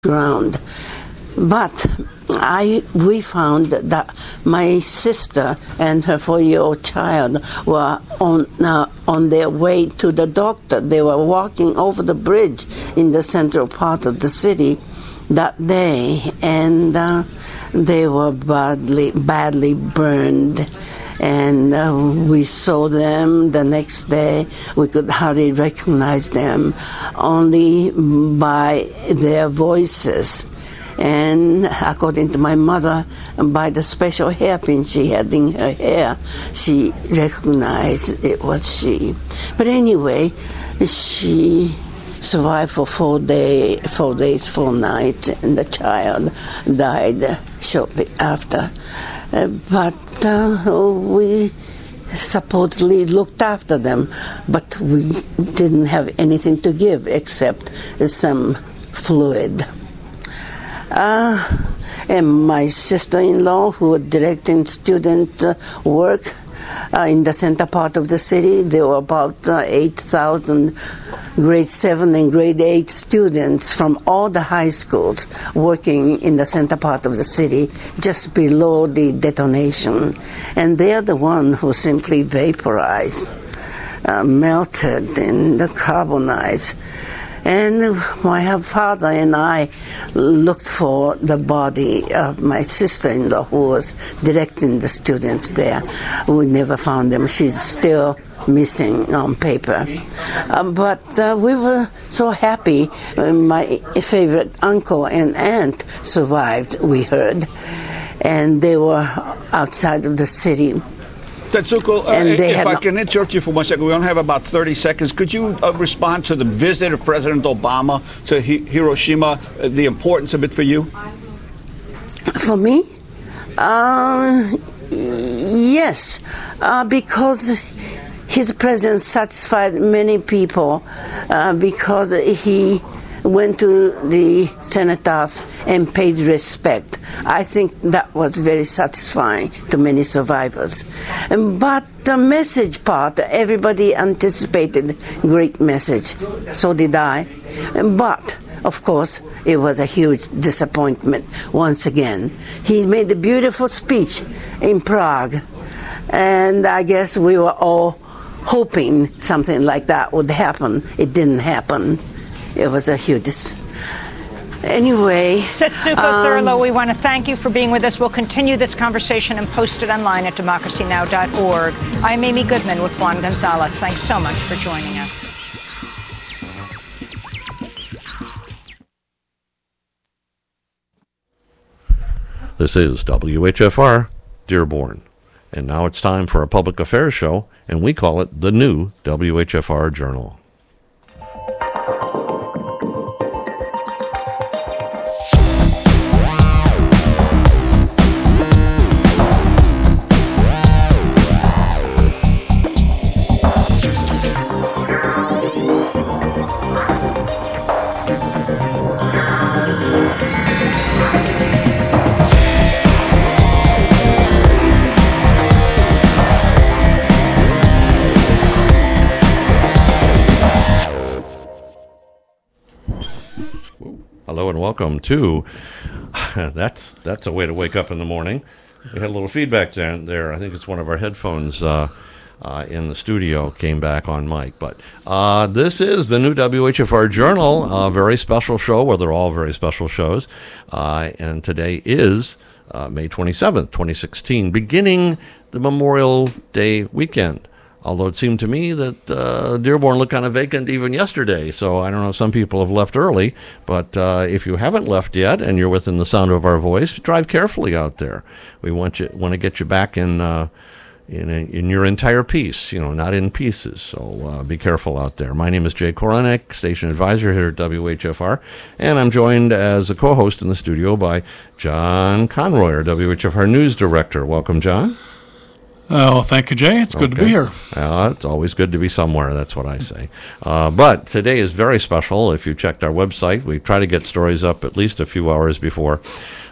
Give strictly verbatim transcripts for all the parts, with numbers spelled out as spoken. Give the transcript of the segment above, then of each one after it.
ground. But I we found that my sister and her four-year-old child were on uh, on their way to the doctor. They were walking over the bridge in the central part of the city that day, and uh, they were badly badly burned. And uh, we saw them the next day. We could hardly recognize them, only by their voices. And according to my mother, by the special hairpin she had in her hair, she recognized it was she. But anyway, she survived for four day, four days, four nights, and the child died shortly after. Uh, but uh, we supposedly looked after them, but we didn't have anything to give except some fluid. Uh, and my sister-in-law, who was directing student uh, work uh, in the center part of the city, there were about uh, eight thousand grade seven and grade eight students from all the high schools working in the center part of the city, just below the detonation. And they're the one who simply vaporized, uh, melted, and carbonized. And my father and I looked for the body of my sister-in-law, who was directing the students there. We never found them. She's still missing on paper. Uh, but uh, we were so happy. Uh, my favorite uncle and aunt survived, we heard. And they were outside of the city. Tetsuko, uh, if I can interrupt you for one second, we only have about thirty seconds. Could you uh, respond to the visit of President Obama to Hi- Hiroshima, uh, the importance of it for you? For me? Uh, yes, uh, because his presence satisfied many people, uh, because he went to the cenotaph and paid respect. I think that was very satisfying to many survivors. But the message part, everybody anticipated great message. So did I. But, of course, it was a huge disappointment once again. He made a beautiful speech in Prague, and I guess we were all hoping something like that would happen. It didn't happen. It was a huge... Anyway... Tetsuko um, Thurlow, we want to thank you for being with us. We'll continue this conversation and post it online at democracy now dot org. I'm Amy Goodman with Juan Gonzalez. Thanks so much for joining us. This is W H F R, Dearborn. And now it's time for a public affairs show, and we call it the new W H F R Journal. Hello and welcome to, that's that's a way to wake up in the morning. We had a little feedback there. there. I think it's one of our headphones uh, uh, in the studio came back on mic. But uh, this is the new W H F R Journal, a very special show. Well, they're all very special shows. Uh, and today is uh, May twenty-seventh, twenty sixteen, beginning the Memorial Day weekend. Although it seemed to me that uh, Dearborn looked kind of vacant even yesterday. So I don't know, some people have left early. But uh, if you haven't left yet and you're within the sound of our voice, drive carefully out there. We want you want to get you back in uh, in, a, in your entire piece, you know, not in pieces. So uh, be careful out there. My name is Jay Koronek, station advisor here at W H F R. And I'm joined as a co-host in the studio by John Conroy, W H F R News Director. Welcome, John. Oh, well, thank you, Jay. It's good okay. to be here. Uh, it's always good to be somewhere. That's what I say. Uh, but today is very special. If you checked our website, we try to get stories up at least a few hours before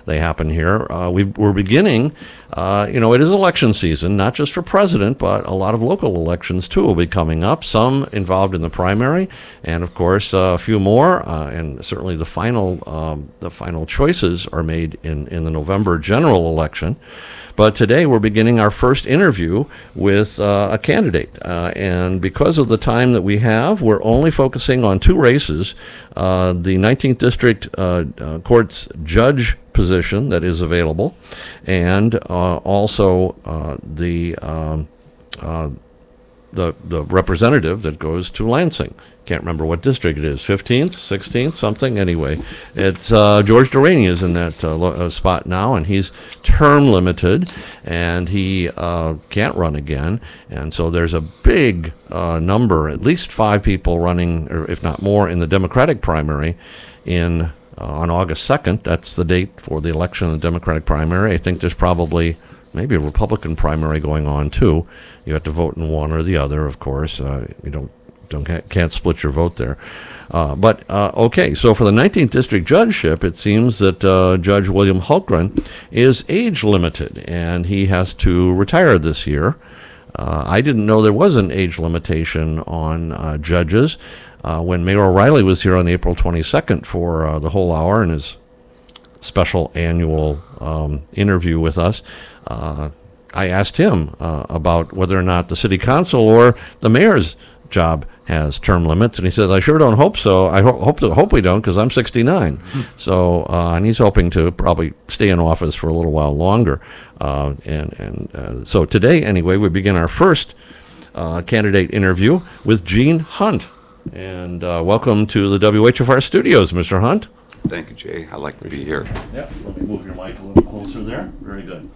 They happen here. Uh, we, we're beginning, uh, you know, it is election season, not just for president, but a lot of local elections, too, will be coming up, some involved in the primary, and, of course, uh, a few more, uh, and certainly the final um, the final choices are made in, in the November general election. But today we're beginning our first interview with uh, a candidate. Uh, and because of the time that we have, we're only focusing on two races. Uh, the nineteenth District uh, uh, Court's judge position that is available, and uh, also uh, the, um, uh, the the representative that goes to Lansing. Can't remember what district it is, fifteenth, sixteenth, something. Anyway, it's uh, George Deraney is in that uh, lo- uh, spot now, and he's term limited, and he uh, can't run again. And so there's a big uh, number, at least five people running, or if not more, in the Democratic primary in uh, on August second. That's the date for the election in the Democratic primary. I think there's probably maybe a Republican primary going on too. You have to vote in one or the other, of course. Uh, you don't. Don't, can't split your vote there. Uh, but, uh, okay, so for the nineteenth District judgeship, it seems that uh, Judge William Hultgren is age limited, and he has to retire this year. Uh, I didn't know there was an age limitation on uh, judges. Uh, when Mayor O'Reilly was here on April twenty-second for uh, the whole hour in his special annual um, interview with us, uh, I asked him uh, about whether or not the city council or the mayor's job has term limits, and he says, I sure don't hope so. I ho- hope to, hope we don't, because I'm sixty-nine. Hmm. So, uh, and he's hoping to probably stay in office for a little while longer. Uh, and and uh, so today, anyway, we begin our first uh, candidate interview with Gene Hunt. And uh, welcome to the W H F R studios, Mister Hunt. Thank you, Jay. I like to be here. Yeah, let me move your mic a little closer there. Very good.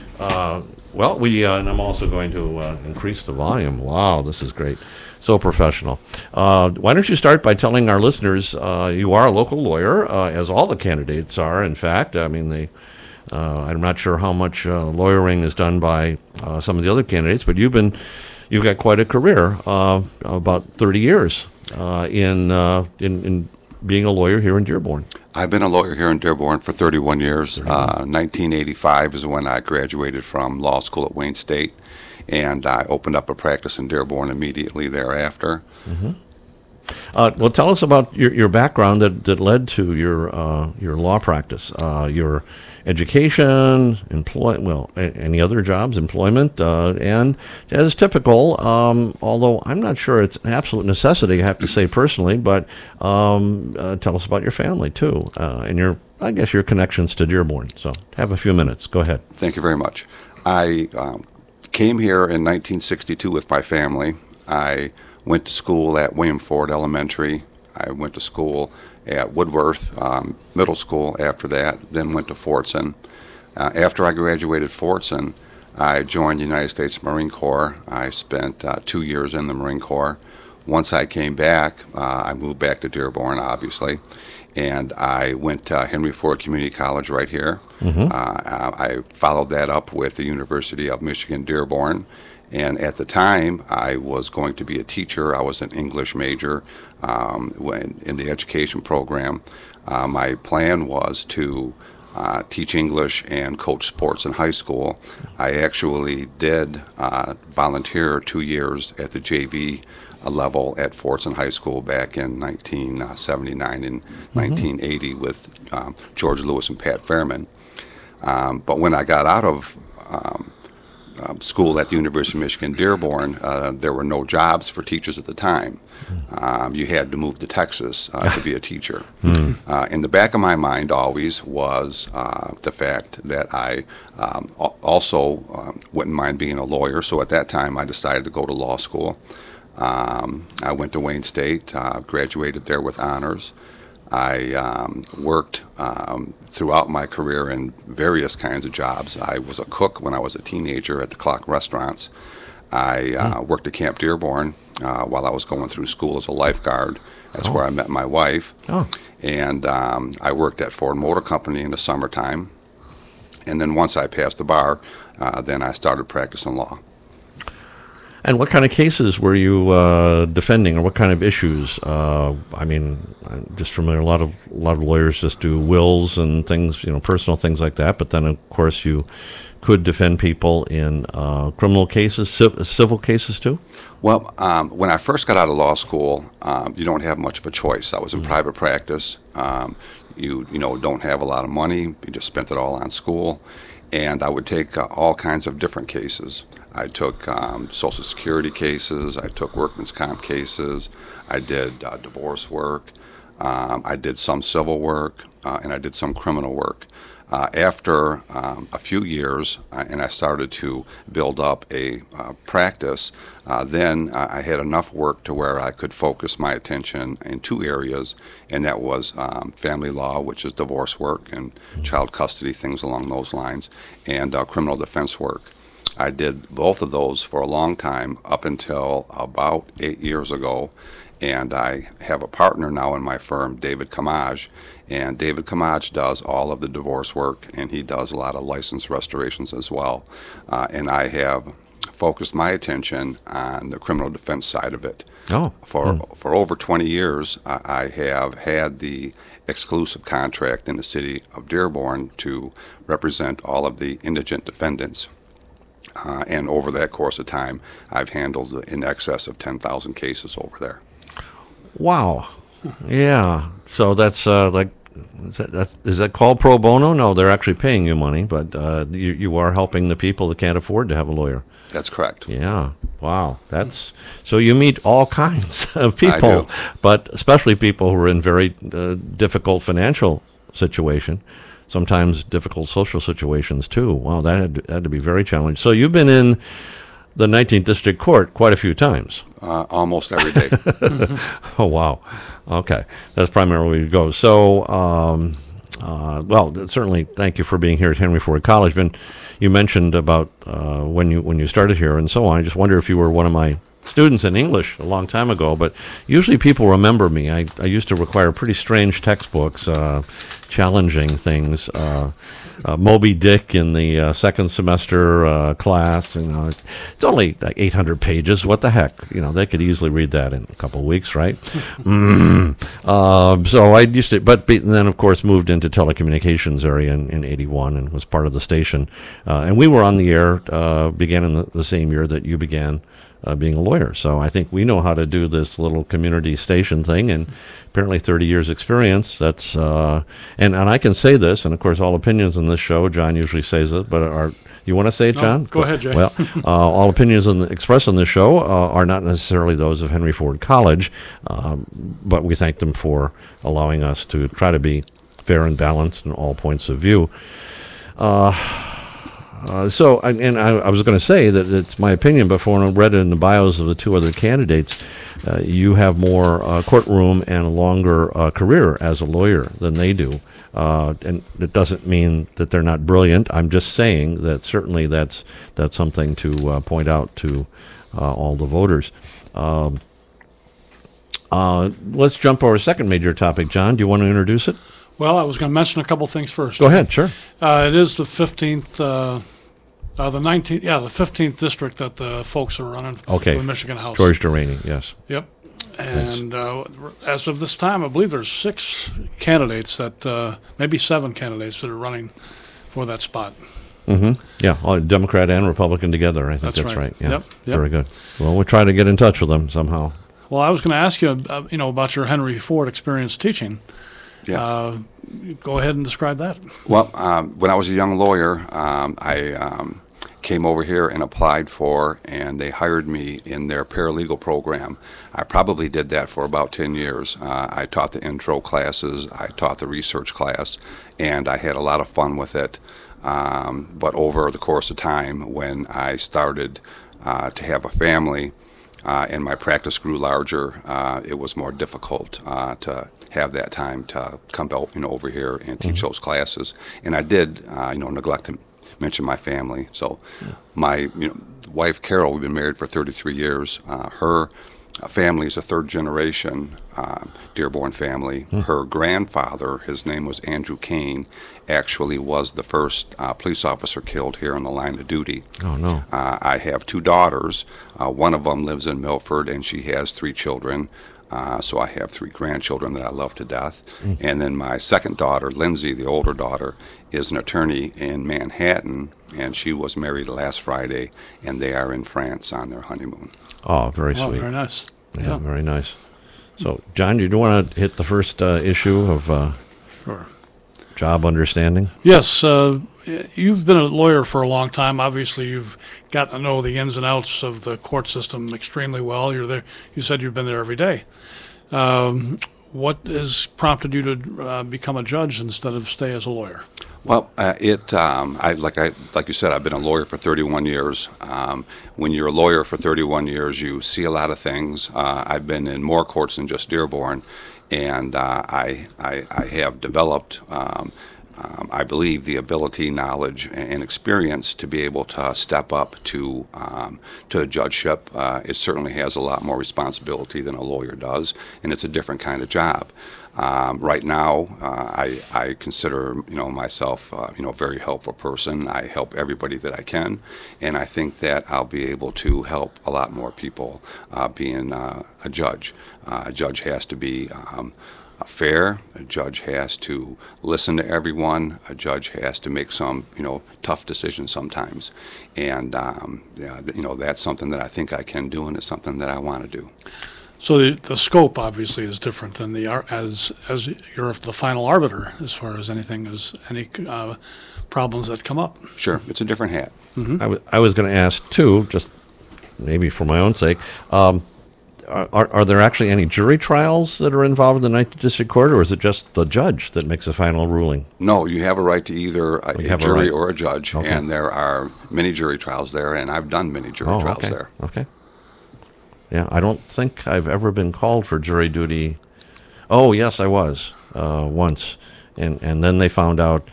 Uh, well, we uh, and I'm also going to uh, increase the volume. Wow, this is great. So professional. Uh, why don't you start by telling our listeners uh, you are a local lawyer, uh, as all the candidates are, in fact. I mean, they, uh, I'm not sure how much uh, lawyering is done by uh, some of the other candidates, but you've been, you've got quite a career, uh, about thirty years uh, in, uh, in in being a lawyer here in Dearborn. I've been a lawyer here in Dearborn for thirty-one years. Uh, nineteen eighty-five is when I graduated from law school at Wayne State, and I opened up a practice in Dearborn immediately thereafter. Mm-hmm. Uh, well, tell us about your, your background that, that led to your uh, your law practice, uh, your education, employ well, a, any other jobs, employment, uh, and as typical, um, although I'm not sure it's an absolute necessity, I have to say personally, but um, uh, tell us about your family too, uh, and your, I guess, your connections to Dearborn. So have a few minutes. Go ahead. Thank you very much. I um, came here in nineteen sixty-two with my family. I went to school at William Ford Elementary. I went to school at Woodworth um, Middle School after that, then went to Fortson. Uh, after I graduated Fortson, I joined the United States Marine Corps. I spent uh, two years in the Marine Corps. Once I came back, uh, I moved back to Dearborn, obviously, and I went to Henry Ford Community College right here. Mm-hmm. Uh, I followed that up with the University of Michigan Dearborn. And at the time, I was going to be a teacher. I was an English major um, when, in the education program. Uh, my plan was to uh, teach English and coach sports in high school. I actually did uh, volunteer two years at the J V level at Fortson High School back in nineteen seventy-nine and mm-hmm. nineteen eighty with um, George Lewis and Pat Fairman. Um, but when I got out of um, Um, school at the University of Michigan Dearborn, uh, there were no jobs for teachers at the time. Um, you had to move to Texas uh, to be a teacher. Mm. Uh, in the back of my mind always was uh, the fact that I um, also um, wouldn't mind being a lawyer, so at that time I decided to go to law school. Um, I went to Wayne State, uh, graduated there with honors. I um, worked um, throughout my career in various kinds of jobs. I was a cook when I was a teenager at the Clock Restaurants. I uh, mm. worked at Camp Dearborn uh, while I was going through school as a lifeguard. That's oh. where I met my wife. Oh. And um, I worked at Ford Motor Company in the summertime. And then once I passed the bar, uh, then I started practicing law. And what kind of cases were you uh, defending, or what kind of issues? Uh, I mean, I'm just familiar. A lot of a lot of lawyers just do wills and things, you know, personal things like that. But then, of course, you could defend people in uh, criminal cases, civ- civil cases too. Well, um, when I first got out of law school, um, you don't have much of a choice. I was in mm-hmm. private practice. Um, you you know don't have a lot of money. You just spent it all on school, and I would take uh, all kinds of different cases. I took um, Social Security cases. I took workman's comp cases. I did uh, divorce work. Um, I did some civil work, uh, and I did some criminal work. Uh, after um, a few years, uh, and I started to build up a uh, practice, uh, then uh, I had enough work to where I could focus my attention in two areas, and that was um, family law, which is divorce work and child custody, things along those lines, and uh, criminal defense work. I did both of those for a long time, up until about eight years ago, and I have a partner now in my firm, David Kamaj, and David Kamaj does all of the divorce work, and he does a lot of license restorations as well. Uh, and I have focused my attention on the criminal defense side of it. Oh. For hmm. for over twenty years, uh, I have had the exclusive contract in the city of Dearborn to represent all of the indigent defendants. Uh, and over that course of time, I've handled in excess of ten thousand cases over there. Wow. Yeah. So that's uh, like, is that, that's, is that called pro bono? No, they're actually paying you money, but uh, you, you are helping the people that can't afford to have a lawyer. That's correct. Yeah. Wow. That's so you meet all kinds of people, I do. But especially people who are in very uh, difficult financial situation, sometimes difficult social situations too. Wow, that had to, had to be very challenging. So you've been in the nineteenth District Court quite a few times. Uh, almost every day. Oh, wow. Okay. That's primarily where you go. So, um, uh, well, certainly thank you for being here at Henry Ford College. Ben, you mentioned about uh, when you when you started here and so on. I just wonder if you were one of my students in English a long time ago, but usually people remember me. I, I used to require pretty strange textbooks, uh, challenging things. Uh, uh, Moby Dick in the uh, second semester uh, class. You know, it's only like eight hundred pages. What the heck? You know, they could easily read that in a couple of weeks, right? mm. uh, so I used to, but be, then of course moved into telecommunications area in, in eighty-one and was part of the station. Uh, and we were on the air, uh, began in the, the same year that you began Uh, being a lawyer. So I think we know how to do this little community station thing, and apparently thirty years experience. That's uh, and, and I can say this, and of course all opinions in this show, John usually says it, but are you want to say it, no, John? Go, go ahead, Jay. Well, uh, all opinions in the, expressed on this show uh, are not necessarily those of Henry Ford College, um, but we thank them for allowing us to try to be fair and balanced in all points of view. Uh, Uh, so, and, and I, I was going to say that it's my opinion, but when I read it in the bios of the two other candidates, uh, you have more uh, courtroom and a longer uh, career as a lawyer than they do. Uh, and it doesn't mean that they're not brilliant. I'm just saying that certainly that's that's something to uh, point out to uh, all the voters. Um, uh, let's jump to our second major topic, John. Do you want to introduce it? Well, I was going to mention a couple things first. Go ahead, sure. Uh, it is the fifteenth, uh, uh, the nineteenth, yeah, the fifteenth district that the folks are running okay. for the Michigan House. George Delaney, yes. Yep. And uh, as of this time, I believe there's six candidates that, uh, maybe seven candidates that are running for that spot. Mm-hmm. Yeah, all Democrat and Republican together. I think that's, that's right. right. Yeah, yep. Yep. Very good. Well, we'll try to get in touch with them somehow. Well, I was going to ask you, uh, you know, about your Henry Ford experience teaching. Yes. Uh, go ahead and describe that. Well, um, when I was a young lawyer, um, I um, came over here and applied for, and they hired me in their paralegal program. I probably did that for about ten years. Uh, I taught the intro classes, I taught the research class, and I had a lot of fun with it. Um, but over the course of time, when I started uh, to have a family uh, and my practice grew larger, uh, it was more difficult uh, to have that time to come out, you know, over here and teach mm-hmm. those classes. And I did, uh, you know, neglect to mention my family. So yeah. my, you know, wife, Carol, we've been married for thirty-three years. Uh, her family is a third generation uh, Dearborn family. Hmm. Her grandfather, his name was Andrew Kane, actually was the first uh, police officer killed here in the line of duty. Oh, no. Uh, I have two daughters. Uh, one of them lives in Milford, and she has three children. Uh, so I have three grandchildren that I love to death. Mm. And then my second daughter, Lindsay, the older daughter, is an attorney in Manhattan, and she was married last Friday, and they are in France on their honeymoon. Oh, very oh, sweet. Very nice. Yeah, yeah, very nice. So, John, you do want to hit the first uh, issue of uh, sure. job understanding? Yes. Uh, you've been a lawyer for a long time. Obviously, you've got to know the ins and outs of the court system extremely well. You're there. You said you've been there every day. Um, what has prompted you to uh, become a judge instead of stay as a lawyer? Well, uh, it um, I like I like you said, I've been a lawyer for thirty-one years. Um, when you're a lawyer for thirty-one years, you see a lot of things. Uh, I've been in more courts than just Dearborn, and uh, I, I I have developed. Um, Um, I believe the ability, knowledge, and experience to be able to step up to um, to a judgeship. Uh, it certainly has a lot more responsibility than a lawyer does, and it's a different kind of job. Um, right now, uh, I, I consider you know myself uh, you know a very helpful person. I help everybody that I can, and I think that I'll be able to help a lot more people uh, being uh, a judge. Uh, a judge has to be um, fair. A judge has to listen to everyone. A judge has to make some, you know, tough decisions sometimes, and um, yeah, you know that's something that I think I can do, and it's something that I want to do. So the the scope obviously is different than the as as you're the final arbiter as far as anything as any uh, problems that come up. Sure, it's a different hat. Mm-hmm. I, w- I was going to ask too, just maybe for my own sake. Um, Are, are there actually any jury trials that are involved in the Ninth District Court, or is it just the judge that makes a final ruling? No, you have a right to either a, a jury a right. or a judge, okay. And there are many jury trials there, and I've done many jury oh, trials okay. there. Okay. Yeah, I don't think I've ever been called for jury duty. Oh, yes, I was uh, once, and and then they found out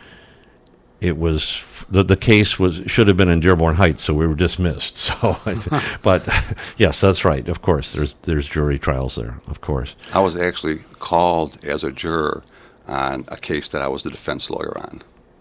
it was the the case was should have been in Dearborn Heights, so we were dismissed. So, but yes, that's right. Of course, there's there's jury trials there. Of course, I was actually called as a juror on a case that I was the defense lawyer on.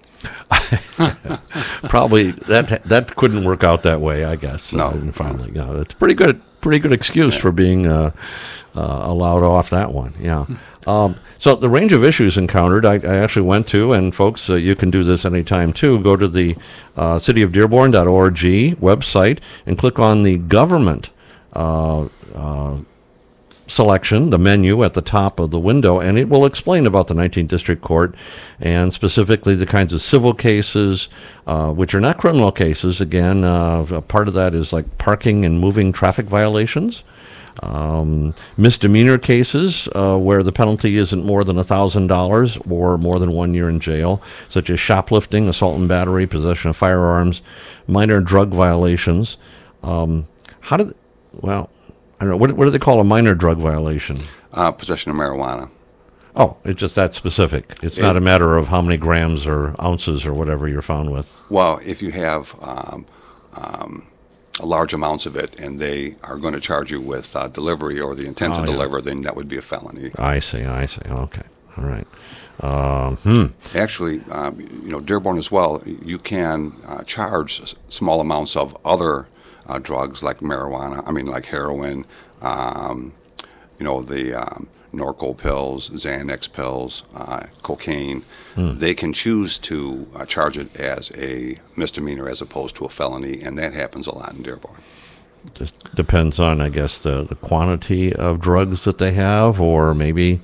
Probably that that couldn't work out that way, I guess. No, uh, finally, no. Yeah, it's pretty good. Pretty good excuse yeah. for being uh, uh, allowed off that one. Yeah. Um, so the range of issues encountered, I, I actually went to, and folks, uh, you can do this anytime too. Go to the uh, city of dearborn dot org website and click on the government uh, uh, selection, the menu at the top of the window, and it will explain about the nineteenth District Court and specifically the kinds of civil cases, uh, which are not criminal cases. Again, uh, a part of that is like parking and moving traffic violations. Um, misdemeanor cases uh, where the penalty isn't more than one thousand dollars or more than one year in jail, such as shoplifting, assault and battery, possession of firearms, minor drug violations. Um, how did, well, I don't know, what, what do they call a minor drug violation? Uh, possession of marijuana. Oh, it's just that specific. It's it, not a matter of how many grams or ounces or whatever you're found with. Well, if you have um, um, large amounts of it, and they are going to charge you with uh, delivery or the intent oh, to yeah. deliver, then that would be a felony. I see, I see. Okay, all right. Um, hmm. Actually, um, you know, Dearborn as well, you can uh, charge s- small amounts of other uh, drugs like marijuana, I mean like heroin, um, you know, the um, Norco pills, Xanax pills, uh, cocaine. Hmm. They can choose to uh, charge it as a misdemeanor as opposed to a felony, and that happens a lot in Dearborn. Just depends on, I guess, the, the quantity of drugs that they have, or maybe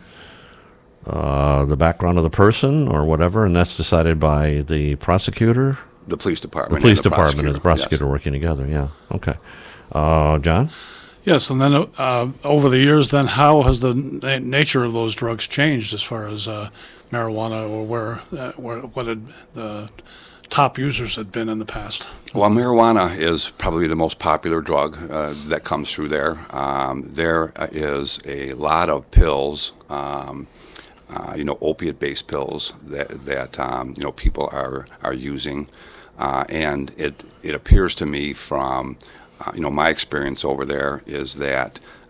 uh, the background of the person or whatever, and that's decided by the prosecutor? The police department. The police and the department and the prosecutor, prosecutor yes. working together, yeah. Okay. Uh, John? Yes, and then uh, over the years, then how has the na- nature of those drugs changed as far as uh, marijuana, or where, uh, where what had the top users had been in the past? Well, marijuana is probably the most popular drug uh, that comes through there. Um, there is a lot of pills, um, uh, you know, opiate-based pills that that um, you know people are are using, uh, and it it appears to me from Uh, you know, my experience over there is that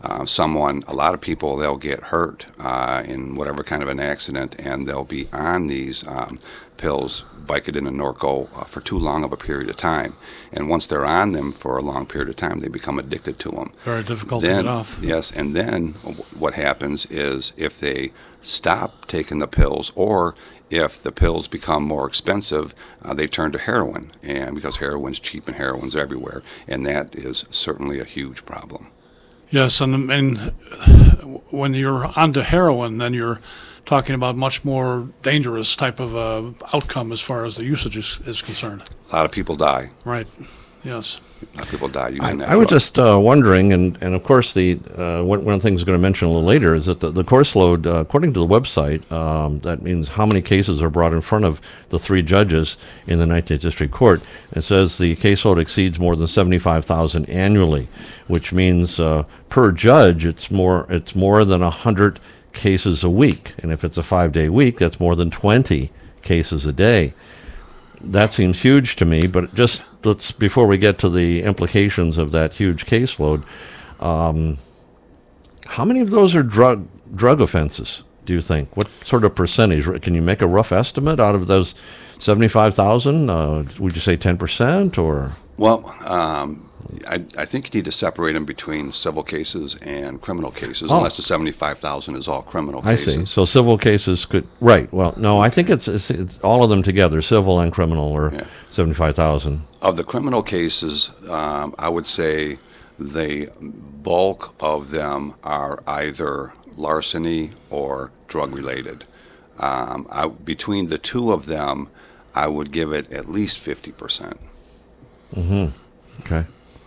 uh, someone, a lot of people, they'll get hurt uh, in whatever kind of an accident, and they'll be on these um, pills, Vicodin and Norco, uh, for too long of a period of time. And once they're on them for a long period of time, they become addicted to them. Very difficult then, to get off. Yes, and then what happens is if they stop taking the pills, or if the pills become more expensive, uh, they turn to heroin, and because heroin's cheap and heroin's everywhere, and that is certainly a huge problem. Yes, and, and when you're onto heroin, then you're talking about much more dangerous type of uh, outcome as far as the usage is, is concerned. A lot of people die. Right. Yes. A lot of people die using that. I, I was just uh, wondering, and, and of course, the uh, one, one of the things I'm going to mention a little later is that the, the course load, uh, according to the website, um, that means how many cases are brought in front of the three judges in the nineteenth District Court. It says the caseload exceeds more than seventy-five thousand annually, which means uh, per judge, it's more it's more than one hundred cases a week. And if it's a five-day week, that's more than twenty cases a day. That seems huge to me, but just let's, before we get to the implications of that huge caseload, um, how many of those are drug drug offenses, do you think? What sort of percentage? Can you make a rough estimate out of those seventy-five thousand? Uh, would you say ten percent or? Well, um, I, I think you need to separate them between civil cases and criminal cases, Oh. unless the seventy-five thousand is all criminal I cases. see. So civil cases could, right. Well, no, I think it's, it's, it's all of them together, civil and criminal, or Yeah. seventy-five thousand. Of the criminal cases, um, I would say the bulk of them are either larceny or drug-related. Um, I, between the two of them, I would give it at least fifty percent. Mm-hmm. Okay.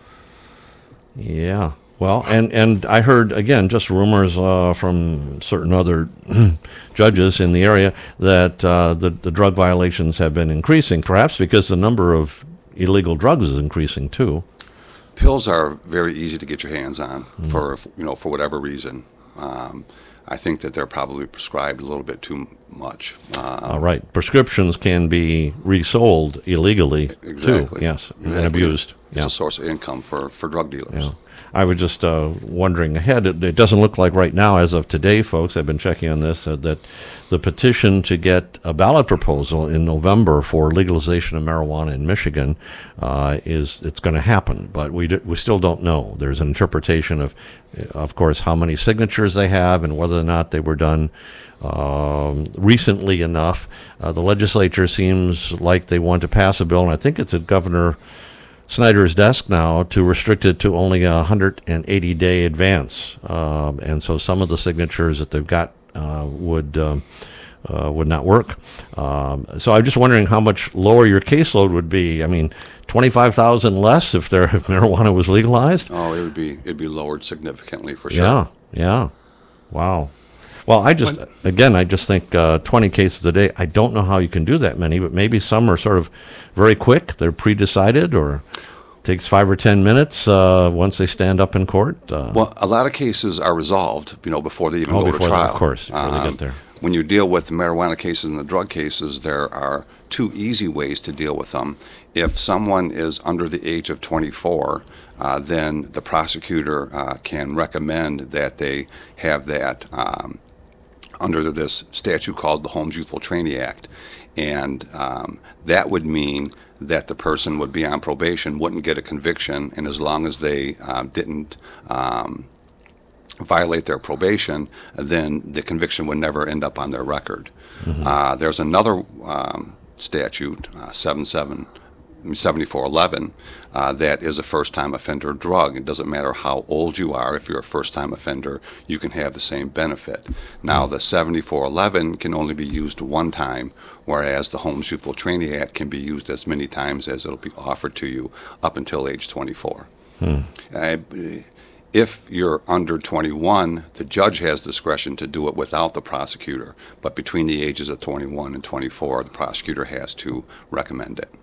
Yeah. Well, and, and I heard, again, just rumors uh, from certain other judges in the area that uh, the, the drug violations have been increasing, perhaps because the number of illegal drugs is increasing too. Pills are very easy to get your hands on Mm. for, you know, for whatever reason. Um, I think that they're probably prescribed a little bit too much. Um, All right. Prescriptions can be resold illegally Exactly. too. Yes, and Exactly. abused. It's Yeah. a source of income for, for drug dealers. Yeah. I was just uh, wondering ahead. It, it doesn't look like right now, as of today, folks, I've been checking on this, uh, that the petition to get a ballot proposal in November for legalization of marijuana in Michigan uh, is it's going to happen, but we d- we still don't know. There's an interpretation of, of course, how many signatures they have and whether or not they were done um, recently enough. Uh, the legislature seems like they want to pass a bill, and I think it's at Governor Snyder's desk now, to restrict it to only a one hundred eighty day advance, um, and so some of the signatures that they've got uh, would um, uh, would not work. Um, so I'm just wondering how much lower your caseload would be. I mean, twenty-five thousand less if there if marijuana was legalized. Oh, it would be it'd be lowered significantly for sure. Yeah, yeah, wow. Well, I just again, I just think uh, twenty cases a day. I don't know how you can do that many, but maybe some are sort of very quick. They're pre-decided, or takes five or ten minutes uh, once they stand up in court. Uh, Well, a lot of cases are resolved, you know, before they even Oh, go to before they- trial. of course, before they get there. When you deal with the marijuana cases and the drug cases, there are two easy ways to deal with them. If someone is under the age of twenty-four, uh, then the prosecutor uh, can recommend that they have that um, under this statute called the Holmes Youthful Training Act. And um, that would mean that the person would be on probation, wouldn't get a conviction, and as long as they uh, didn't um, violate their probation, then the conviction would never end up on their record. Mm-hmm. Uh, there's another um, statute, uh, seventy-four eleven, uh, that is a first-time offender drug. It doesn't matter how old you are. If you're a first-time offender, you can have the same benefit. Now, the seventy-four eleven can only be used one time, whereas the Holmes Youthful Training Act can be used as many times as it'll be offered to you up until age twenty-four. Hmm. Uh, if you're under twenty-one, the judge has discretion to do it without the prosecutor, but between the ages of twenty-one and twenty-four, the prosecutor has to recommend it.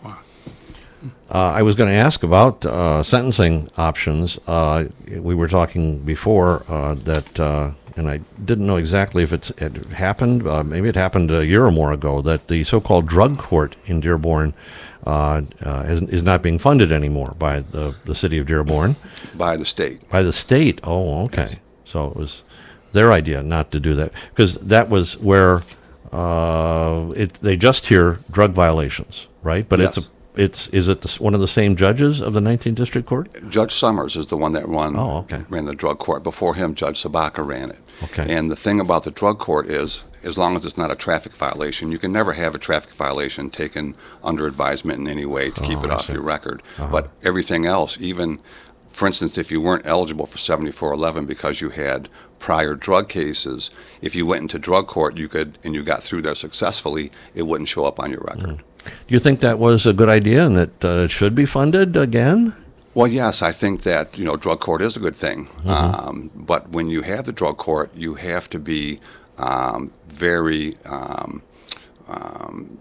Uh, I was going to ask about uh, sentencing options. Uh, we were talking before uh, that uh, and I didn't know exactly if it's, it happened, uh, maybe it happened a year or more ago, that the so-called drug court in Dearborn uh, uh, is, is not being funded anymore by the, the city of Dearborn. By the state. By the state. Oh, okay. Yes. So it was their idea not to do that, because that was where uh, it, they just hear drug violations, right? But yes. it's a It's is it the, one of the same judges of the nineteenth District Court? Judge Summers is the one that run oh, okay. ran the drug court. Before him, Judge Sabaka ran it. Okay. And the thing about the drug court is, as long as it's not a traffic violation, you can never have a traffic violation taken under advisement in any way to keep oh, it I off see. your record. Uh-huh. But everything else, even, for instance, if you weren't eligible for seventy-four eleven because you had prior drug cases, if you went into drug court, you could, and you got through there successfully, it wouldn't show up on your record. Mm. Do you think that was a good idea and that uh, it should be funded again? Well, yes, I think that, you know, drug court is a good thing. Mm-hmm. Um, but when you have the drug court, you have to be um, very um, um,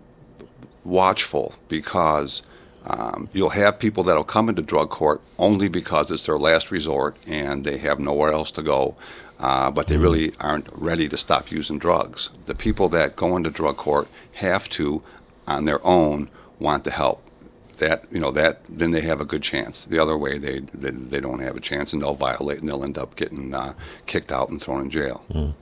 watchful, because um, you'll have people that will come into drug court only because it's their last resort and they have nowhere else to go. Uh, but they Mm-hmm. really aren't ready to stop using drugs. The people that go into drug court have to, on their own, want to help. That, you know, that then they have a good chance. The other way, they they, they don't have a chance, and they'll violate, and they'll end up getting uh, kicked out and thrown in jail. Mm.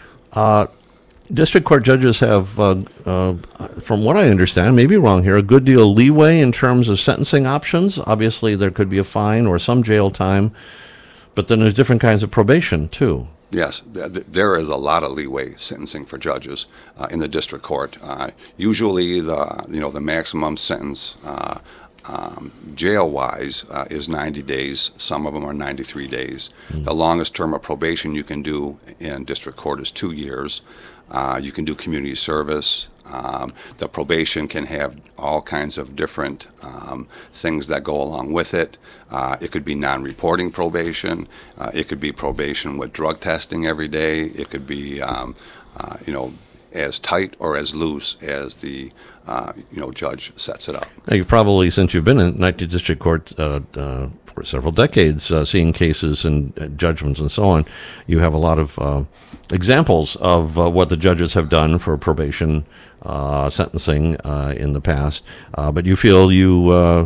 Uh, district court judges have, uh, uh, from what I understand, maybe wrong here, a good deal of leeway in terms of sentencing options. Obviously, there could be a fine or some jail time, but then there's different kinds of probation too. Yes, th- th- there is a lot of leeway sentencing for judges uh, in the district court. Uh, usually, the you know the maximum sentence uh, um, jail-wise uh, is ninety days. Some of them are ninety-three days. Mm. The longest term of probation you can do in district court is two years. Uh, you can do community service. Um, the probation can have all kinds of different um, things that go along with it. Uh, it could be non-reporting probation. Uh, it could be probation with drug testing every day. It could be, um, uh, you know, as tight or as loose as the, uh, you know, judge sets it up. Now, you've probably, since you've been in nineteenth District Court uh, uh, for several decades, uh, seeing cases and uh, judgments and so on, you have a lot of uh, examples of uh, what the judges have done for probation Uh, sentencing uh, in the past, uh, but you feel you uh,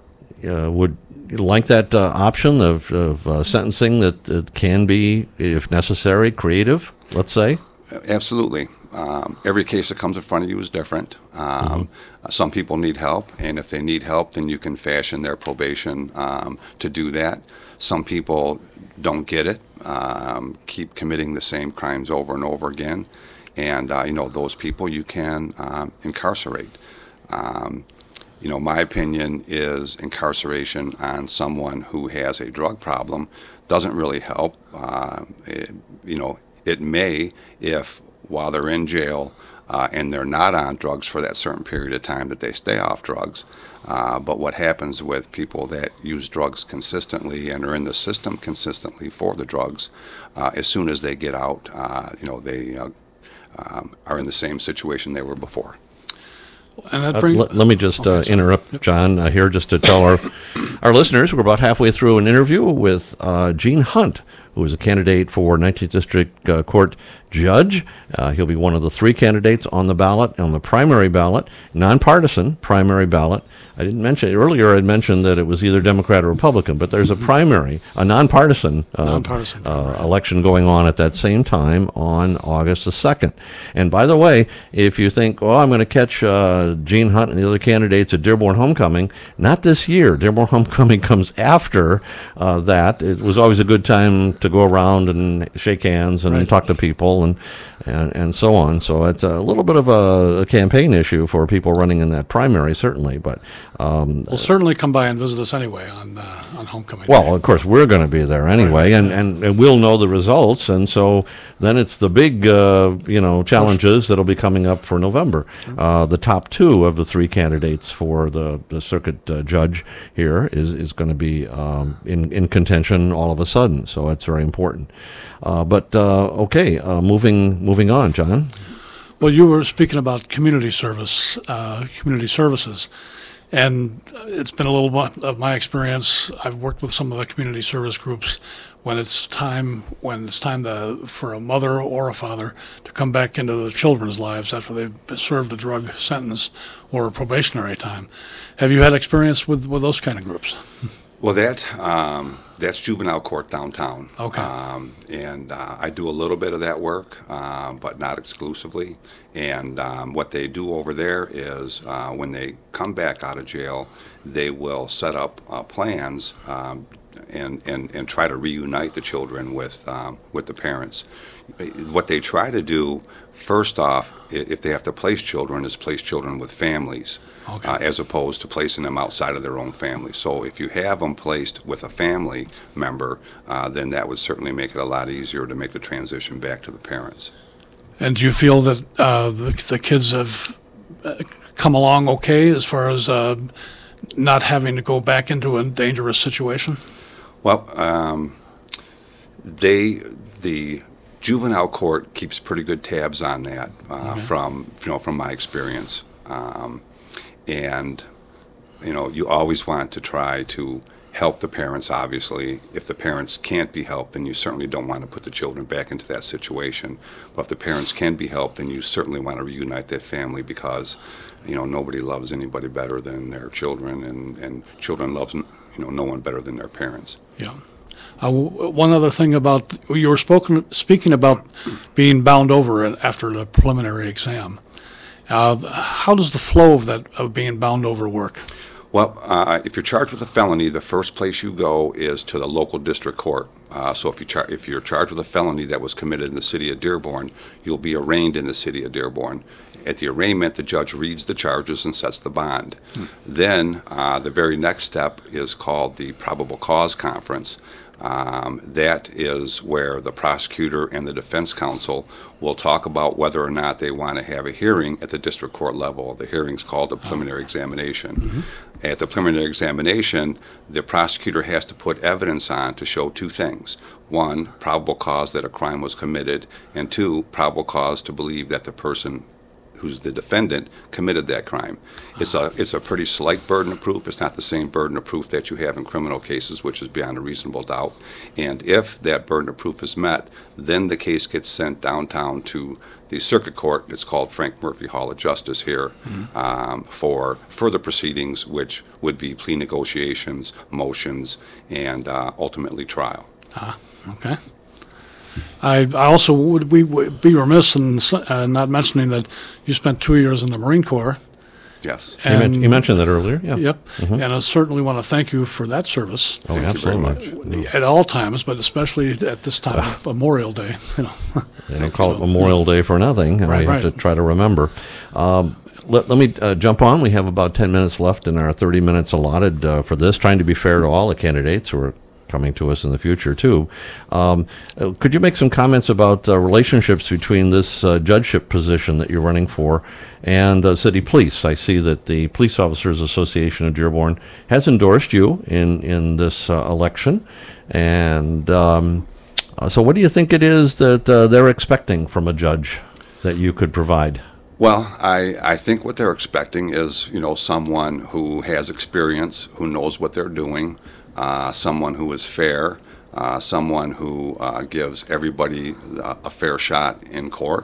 uh, would like that uh, option of, of uh, sentencing that, that can be, if necessary, creative, let's say? Absolutely. Um, every case that comes in front of you is different. Um, mm-hmm. Some people need help, and if they need help, then you can fashion their probation um, to do that. Some people don't get it, um, keep committing the same crimes over and over again. And, uh, you know, those people you can um, incarcerate. Um, you know, my opinion is incarceration on someone who has a drug problem doesn't really help. Uh, it, you know, it may if while they're in jail uh, and they're not on drugs for that certain period of time that they stay off drugs. Uh, but what happens with people that use drugs consistently and are in the system consistently for the drugs, uh, as soon as they get out, uh, you know, they uh, Um, are in the same situation they were before. And that uh, brings, let, let me just okay, uh, interrupt, yep. John, uh, here just to tell our our listeners we're about halfway through an interview with uh, Gene Hunt, who is a candidate for nineteenth District uh, Court Judge. Uh, he'll be one of the three candidates on the ballot, on the primary ballot, nonpartisan primary ballot. I didn't mention it earlier. I had mentioned that it was either Democrat or Republican, but there's a primary, a nonpartisan, uh, nonpartisan uh, election going on at that same time on August the second. And by the way, if you think, oh, I'm going to catch uh, Gene Hunt and the other candidates at Dearborn Homecoming, not this year. Dearborn Homecoming comes after uh, that. It was always a good time to go around and shake hands and right. talk to people and, and and so on. So it's a little bit of a, a campaign issue for people running in that primary, certainly. But um, well, certainly come by and visit us anyway on uh, on homecoming. Well, day. of course, we're going to be there anyway, right. and, and, and we'll know the results. And so then it's the big, uh, you know, challenges that'll be coming up for November. Uh, the top two of the three candidates for the, the circuit uh, judge here is, is going to be um, in, in contention all of a sudden. So it's very important. Uh, but, uh, okay, uh, moving moving on, John. Well, you were speaking about community service, uh, community services. And it's been a little bit of my experience. I've worked with some of the community service groups when it's time when it's time to, for a mother or a father to come back into the children's lives after they've served a drug sentence or a probationary time. Have you had experience with, with those kind of groups? Well, that um, that's juvenile court downtown. Okay. Um, and uh, I do a little bit of that work, uh, but not exclusively. And um, what they do over there is uh, when they come back out of jail, they will set up uh, plans um, and, and, and try to reunite the children with um, with the parents. What they try to do, first off, if they have to place children, is place children with families. Okay. Uh, as opposed to placing them outside of their own family. So if you have them placed with a family member, uh, then that would certainly make it a lot easier to make the transition back to the parents. And do you feel that uh, the, the kids have come along okay as far as uh, not having to go back into a dangerous situation? Well, um, they the juvenile court keeps pretty good tabs on that uh, okay. from you know from my experience. Um, And, you know, you always want to try to help the parents, obviously. If the parents can't be helped, then you certainly don't want to put the children back into that situation. But if the parents can be helped, then you certainly want to reunite that family because, you know, nobody loves anybody better than their children, and, and children love, you know, no one better than their parents. Yeah. Uh, w- one other thing about, you were spoken, speaking about being bound over after the preliminary exam. Uh, how does the flow of that of being bound over work? Well, uh, if you're charged with a felony, the first place you go is to the local district court. Uh, so if you char- if you're charged with a felony that was committed in the city of Dearborn, you'll be arraigned in the city of Dearborn. At the arraignment, the judge reads the charges and sets the bond. Hmm. Then uh, the very next step is called the probable cause conference. Um, that is where the prosecutor and the defense counsel will talk about whether or not they want to have a hearing at the district court level. The hearing's called a preliminary examination. Mm-hmm. At the preliminary examination, the prosecutor has to put evidence on to show two things. One, probable cause that a crime was committed, and two, probable cause to believe that the person who's the defendant committed that crime. It's a it's a pretty slight burden of proof. It's not the same burden of proof that you have in criminal cases, which is beyond a reasonable doubt. And if that burden of proof is met, then the case gets sent downtown to the circuit court. It's called Frank Murphy Hall of Justice here, mm-hmm. um, for further proceedings, which would be plea negotiations, motions, and uh, ultimately trial. Ah, okay. I, I also would we would be remiss in uh, not mentioning that you spent two years in the Marine Corps. Yes. You, men- you mentioned that earlier. Yeah. Yep. Mm-hmm. And I certainly want to thank you for that service. Oh, thank absolutely. you very much. At all times, but especially at this time, uh, Memorial Day. You know. They don't call so, it Memorial Day for nothing. Right, I have right. to try to remember. Um, let, let me uh, jump on. We have about ten minutes left in our thirty minutes allotted uh, for this, trying to be fair to all the candidates who are coming to us in the future, too. Um, uh, could you make some comments about uh, relationships between this uh, judgeship position that you're running for and uh, city police? I see that the Police Officers Association of Dearborn has endorsed you in, in this uh, election. And um, uh, so what do you think it is that uh, they're expecting from a judge that you could provide? Well, I, I think what they're expecting is, you know, someone who has experience, who knows what they're doing, Uh, someone who is fair, uh, someone who uh, gives everybody a, a fair shot in court.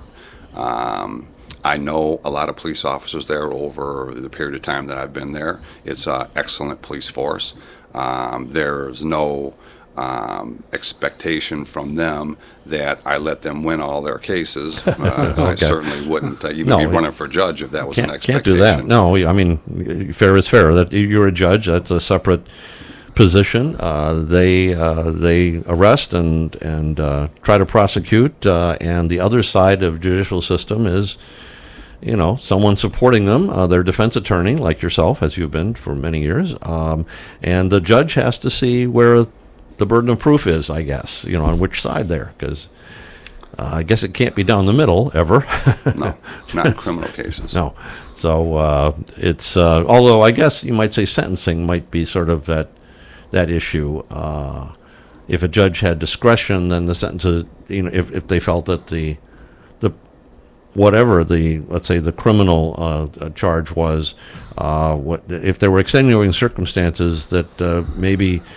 Um, I know a lot of police officers there over the period of time that I've been there. It's an excellent police force. Um, there's no um, expectation from them that I let them win all their cases. Uh, okay. I certainly wouldn't uh, even no, be running for judge if that was an expectation. Can't do that. No, I mean, fair is fair. That you're a judge, that's a separate position. Uh, they uh, they arrest and and uh, try to prosecute, uh, and the other side of judicial system is, you know, someone supporting them, uh, their defense attorney, like yourself, as you've been for many years, um, and the judge has to see where the burden of proof is, I guess, you know, on which side there, because uh, I guess it can't be down the middle ever. No, not in criminal cases. No, so uh, it's uh, although I guess you might say sentencing might be sort of that. that issue. Uh, if a judge had discretion, then the sentence, you know, if, if they felt that the the whatever the let's say the criminal uh, charge was, uh, what if there were extenuating circumstances that uh, maybe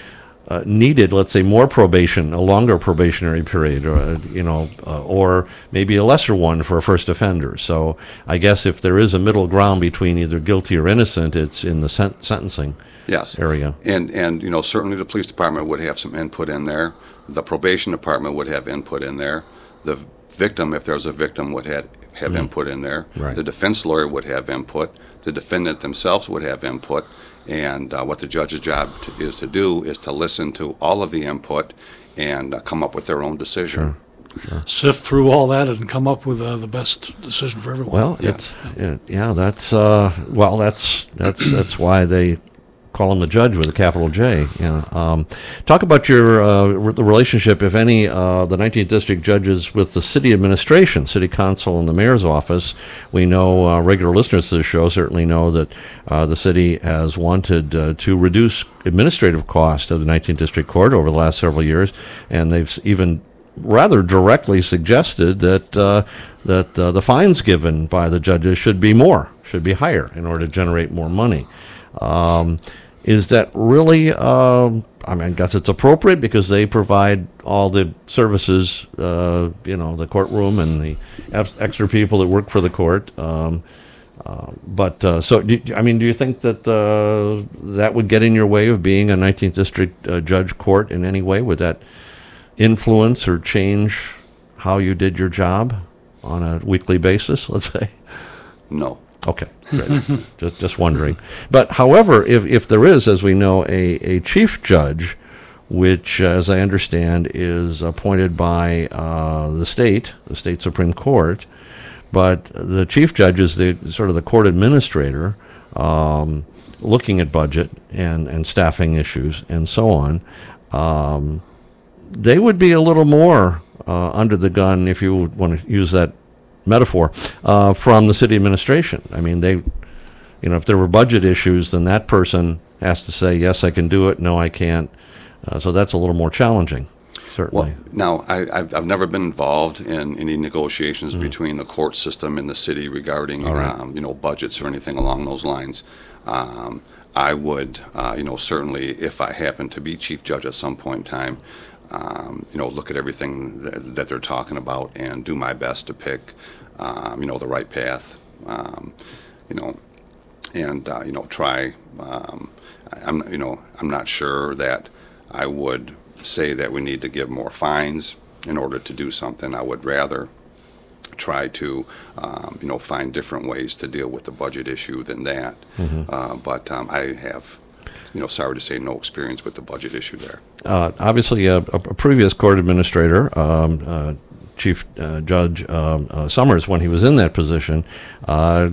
uh, needed, let's say, more probation, a longer probationary period, or uh, you know, uh, or maybe a lesser one for a first offender. So I guess if there is a middle ground between either guilty or innocent, it's in the sen- sentencing yes. area. And and you know, certainly the police department would have some input in there. The probation department would have input in there. The victim, if there's a victim, would have have mm. input in there. Right. The defense lawyer would have input. The defendant themselves would have input. And uh, what the judge's job to, is to do is to listen to all of the input and uh, come up with their own decision. Sure. Sure. Sift through all that and come up with uh, the best decision for everyone. Well, Yeah. it's it, yeah, that's uh, well, that's that's that's why they call him the judge with a capital J. Yeah. Um, talk about your uh, re- the relationship, if any, uh, the nineteenth District judges with the city administration, city council, and the mayor's office. We know uh, regular listeners to the show certainly know that uh, the city has wanted uh, to reduce administrative cost of the nineteenth District Court over the last several years, and they've s- even rather directly suggested that uh, that uh, the fines given by the judges should be more, should be higher in order to generate more money. Um, Is that really, um, I mean, I guess it's appropriate because they provide all the services, uh, you know, the courtroom and the ex- extra people that work for the court. Um, uh, but, uh, so, do, I mean, do you think that uh, that would get in your way of being a nineteenth District uh, judge court in any way? Would that influence or change how you did your job on a weekly basis, let's say? No. Okay, great. just just wondering. But however, if, if there is, as we know, a, a chief judge, which, as I understand, is appointed by uh, the state, the state Supreme Court, but the chief judge is the sort of the court administrator, um, looking at budget and, and staffing issues and so on, um, they would be a little more uh, under the gun, if you would want to use that metaphor, uh, from the city administration. I mean, they, you know, if there were budget issues, then that person has to say, yes, I can do it, no, I can't. Uh, so that's a little more challenging, certainly. Well, now, I, I've, I've never been involved in any negotiations Mm. between the court system and the city regarding, All right. um, you know, budgets or anything along those lines. Um, I would, uh, you know, certainly, if I happen to be chief judge at some point in time, Um, you know, look at everything that, that they're talking about and do my best to pick, um, you know, the right path, um, you know, and, uh, you know, try, um, I'm, you know, I'm not sure that I would say that we need to give more fines in order to do something. I would rather try to, um, you know, find different ways to deal with the budget issue than that. Mm-hmm. Uh, but um, I have, you know, sorry to say, no experience with the budget issue there. Uh, obviously, a, a previous court administrator, um, uh, Chief uh, Judge um, uh, Summers, when he was in that position, uh,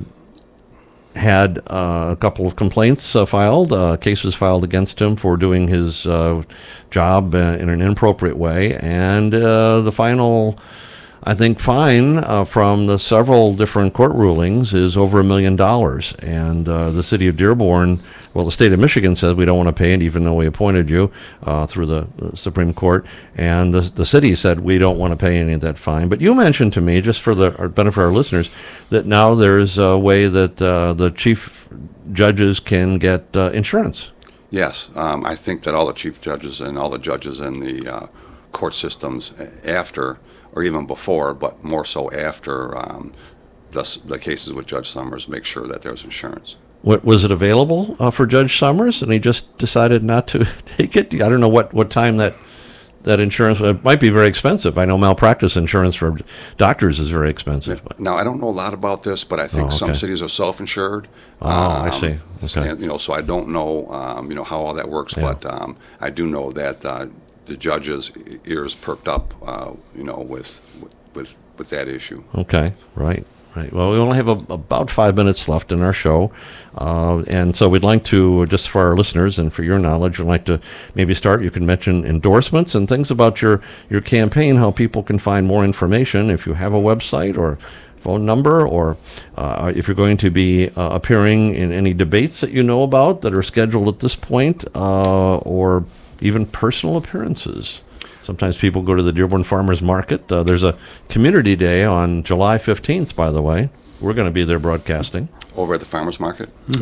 had uh, a couple of complaints uh, filed, uh, cases filed against him for doing his uh, job uh, in an inappropriate way, and uh, the final, I think, fine uh, from the several different court rulings is over a million dollars. And uh, the city of Dearborn, well, the state of Michigan says we don't want to pay it, even though we appointed you uh, through the, the Supreme Court. And the the city said we don't want to pay any of that fine. But you mentioned to me, just for the our benefit of our listeners, that now there's a way that uh, the chief judges can get uh, insurance. Yes, um, I think that all the chief judges and all the judges in the uh, court systems after, or even before, but more so after um, the, the cases with Judge Summers, make sure that there's insurance. What, was it available uh, for Judge Summers, and he just decided not to take it? I don't know what, what time that that insurance, it might be very expensive. I know malpractice insurance for doctors is very expensive. But. Now, I don't know a lot about this, but I think Oh, okay. some cities are self-insured. Oh, I see. Okay. And, you know, so I don't know, um, you know, how all that works, Yeah. but um, I do know that uh, the judges' ears perked up, uh, you know, with, with with that issue. Okay, right, right. Well, we only have a, about five minutes left in our show, uh, and so we'd like to, just for our listeners and for your knowledge, we'd like to maybe start. You can mention endorsements and things about your, your campaign, how people can find more information, if you have a website or phone number, or uh, if you're going to be uh, appearing in any debates that you know about that are scheduled at this point, uh, or even personal appearances. Sometimes people go to the Dearborn Farmers Market. Uh, there's a community day on July fifteenth, by the way. We're going to be there broadcasting. Over at the farmers market? Mm-hmm. Right.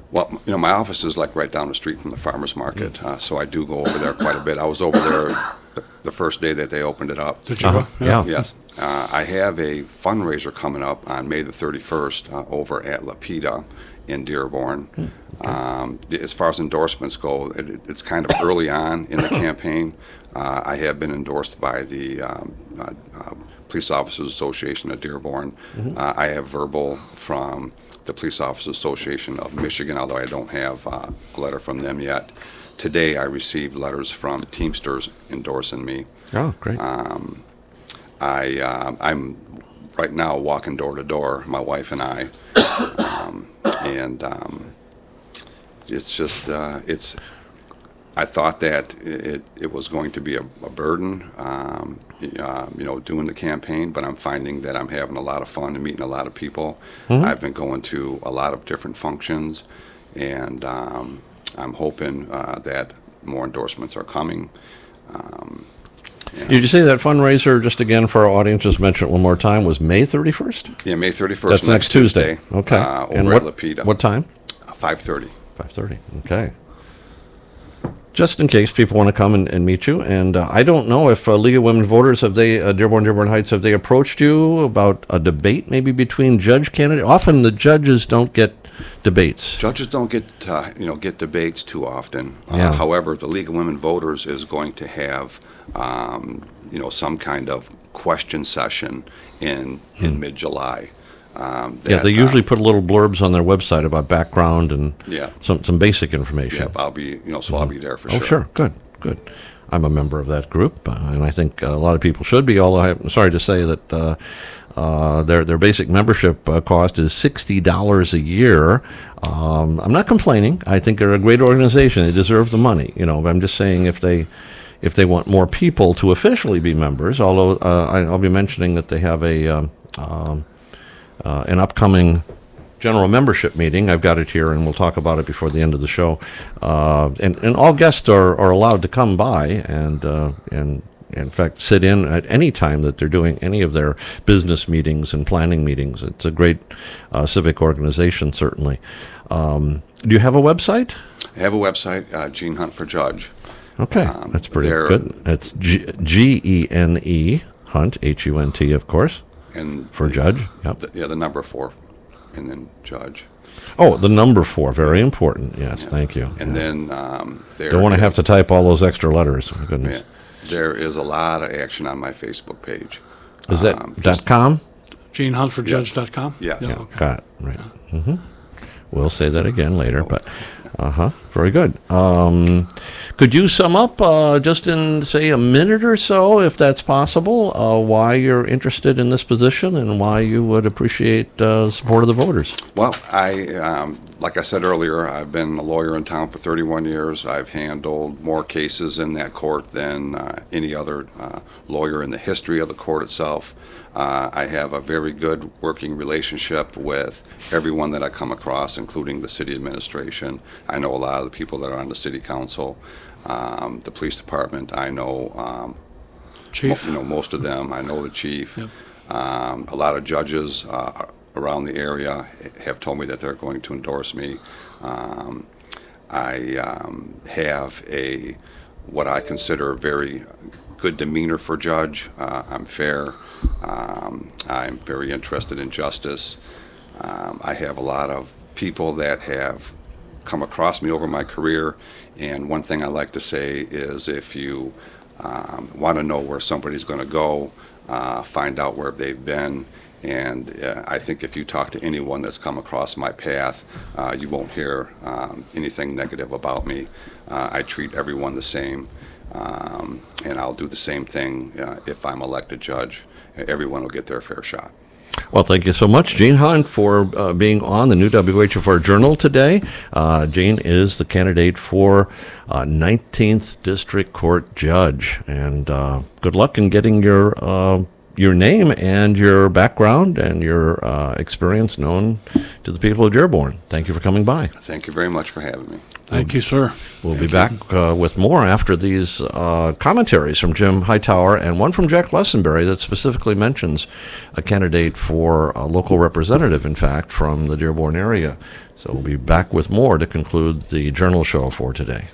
Well, you know, my office is like right down the street from the farmer's market, uh, so I do go over there quite a bit. I was over there the, the first day that they opened it up. Did you Uh-huh. go? Yeah. Yes. Uh, I have a fundraiser coming up on May the thirty-first uh, over at Lapita in Dearborn. Okay. Um, the- as far as endorsements go, it, it's kind of early on in the campaign. Uh, I have been endorsed by the um, uh, uh, Police Officers Association of Dearborn. Mm-hmm. Uh, I have verbal from the Police Officers Association of Michigan, although I don't have uh, a letter from them yet. Today, I received letters from Teamsters endorsing me. Oh, great. Um, I, uh, I'm right now walking door to door, my wife and I, um, and um, it's just, uh, it's, I thought that it, it was going to be a, a burden, um, uh, you know, doing the campaign, but I'm finding that I'm having a lot of fun and meeting a lot of people. Mhm. I've been going to a lot of different functions, and um, I'm hoping uh, that more endorsements are coming. Um, yeah. Did you say that fundraiser, just again for our audience, just mention it one more time, was May thirty-first? Yeah, May thirty-first. That's next Tuesday. Okay. Uh, over And at what, Lapita. what time? five thirty. five thirty. Okay. Just in case people want to come and, and meet you. And uh, I don't know if uh, League of Women Voters, have they, uh, Dearborn, Dearborn Heights, have they approached you about a debate maybe between judge candidates? Often the judges don't get debates. Judges don't get, uh, you know, get debates too often. Uh, Yeah. However, the League of Women Voters is going to have, um, you know, some kind of question session in in mid-July. Um, Yeah, that, they uh, usually put little blurbs on their website about background and Yeah. some, some basic information. Yeah, I'll be, you know, so I'll be there for Oh, sure. sure. Good, good. I'm a member of that group, uh, and I think a lot of people should be, although I'm sorry to say that uh, uh, their their basic membership uh, cost is sixty dollars a year. Um, I'm not complaining. I think they're a great organization. They deserve the money. You know, I'm just saying if they if they want more people to officially be members, although uh, I, I'll be mentioning that they have a um, um, uh, an upcoming general membership meeting. I've got it here, and we'll talk about it before the end of the show. Uh, and, and all guests are, are allowed to come by and uh, and in fact sit in at any time that they're doing any of their business meetings and planning meetings. It's a great uh, civic organization, certainly. Um, do you have a website? I have a website, uh, Gene Hunt for Judge. Okay, Um, that's pretty they're- good. It's G- G E N E, Hunt, H U N T, of course, And for the- judge. Yep. the- yeah, the number four, and then Judge. Oh, the number four, very important. Yes, Yeah. thank you. And Yeah. then um, there Don't want to is- have to type all those extra letters. My goodness. Yeah, there is a lot of action on my Facebook page. Is that Um, dot just- com? Gene Hunt for Judge dot com? Yes. Yeah, Yeah. okay. Got it. Right. hmm We'll say that again later, but uh huh. Very good. Um, could you sum up uh, just in say a minute or so, if that's possible, uh, why you're interested in this position and why you would appreciate uh, support of the voters? Well, I, um, like I said earlier, I've been a lawyer in town for thirty-one years. I've handled more cases in that court than uh, any other uh, lawyer in the history of the court itself. Uh, I have a very good working relationship with everyone that I come across, including the city administration. I know a lot of the people that are on the city council, um, the police department. I know, um, Chief? mo- you know, most of them. I know the chief. Yep. Um, a lot of judges uh, around the area have told me that they're going to endorse me. Um, I um, have a what I consider a very good demeanor for judge. Uh, I'm fair. Um, I'm very interested in justice. Um, I have a lot of people that have come across me over my career, and one thing I like to say is if you um, want to know where somebody's going to go, uh, find out where they've been. And uh, I think if you talk to anyone that's come across my path, uh, you won't hear um, anything negative about me. Uh, I treat everyone the same, um, and I'll do the same thing uh, if I'm elected judge. Everyone will get their fair shot. Well, thank you so much, Gene Hunt, for uh, being on the new W H F R Journal today. Uh, Gene is the candidate for uh, nineteenth District Court Judge, and uh, good luck in getting your uh, your name and your background and your uh, experience known to the people of Dearborn. Thank you for coming by. Thank you very much for having me. Thank you, sir. We'll be back uh, with more after these uh, commentaries from Jim Hightower and one from Jack Lessenberry that specifically mentions a candidate for a local representative, in fact, from the Dearborn area. So So we'll be back with more to conclude the Journal Show for today.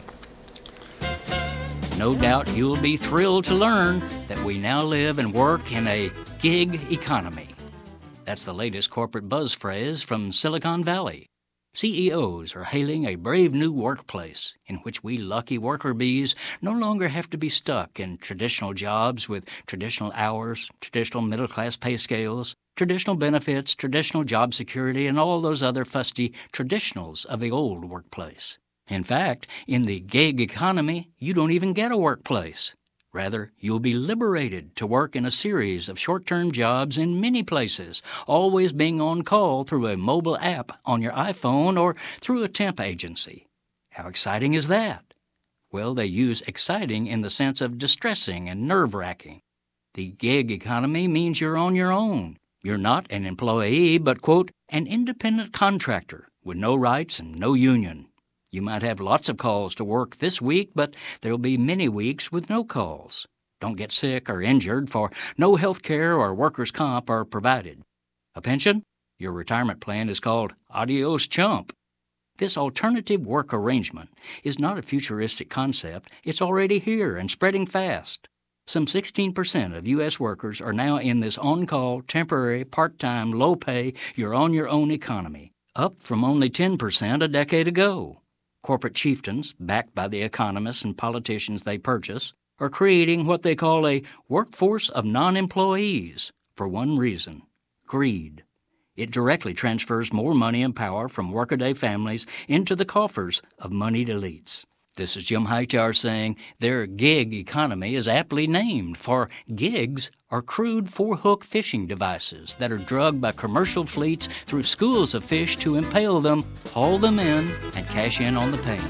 No doubt you'll be thrilled to learn that we now live and work in a gig economy. That's the latest corporate buzz phrase from Silicon Valley. C E Os are hailing a brave new workplace in which we lucky worker bees no longer have to be stuck in traditional jobs with traditional hours, traditional middle-class pay scales, traditional benefits, traditional job security, and all those other fusty traditionals of the old workplace. In fact, in the gig economy, you don't even get a workplace. Rather, you'll be liberated to work in a series of short-term jobs in many places, always being on call through a mobile app on your iPhone or through a temp agency. How exciting is that? Well, they use exciting in the sense of distressing and nerve-wracking. The gig economy means you're on your own. You're not an employee, but, quote, an independent contractor with no rights and no union. You might have lots of calls to work this week, but there'll be many weeks with no calls. Don't get sick or injured, for no health care or workers' comp are provided. A pension? Your retirement plan is called Adios Chump. This alternative work arrangement is not a futuristic concept. It's already here and spreading fast. Some sixteen percent of U S workers are now in this on-call, temporary, part-time, low-pay, you're-on-your-own economy, up from only ten percent a decade ago. Corporate chieftains, backed by the economists and politicians they purchase, are creating what they call a workforce of non-employees for one reason: greed. It directly transfers more money and power from workaday families into the coffers of moneyed elites. This is Jim Hightower saying their gig economy is aptly named, for gigs are crude four-hook fishing devices that are drugged by commercial fleets through schools of fish to impale them, haul them in, and cash in on the pain.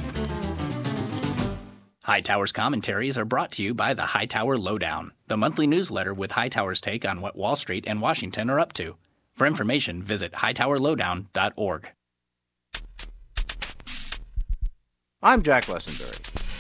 Hightower's commentaries are brought to you by the Hightower Lowdown, the monthly newsletter with Hightower's take on what Wall Street and Washington are up to. For information, visit hightower lowdown dot org. I'm Jack Lessenberry.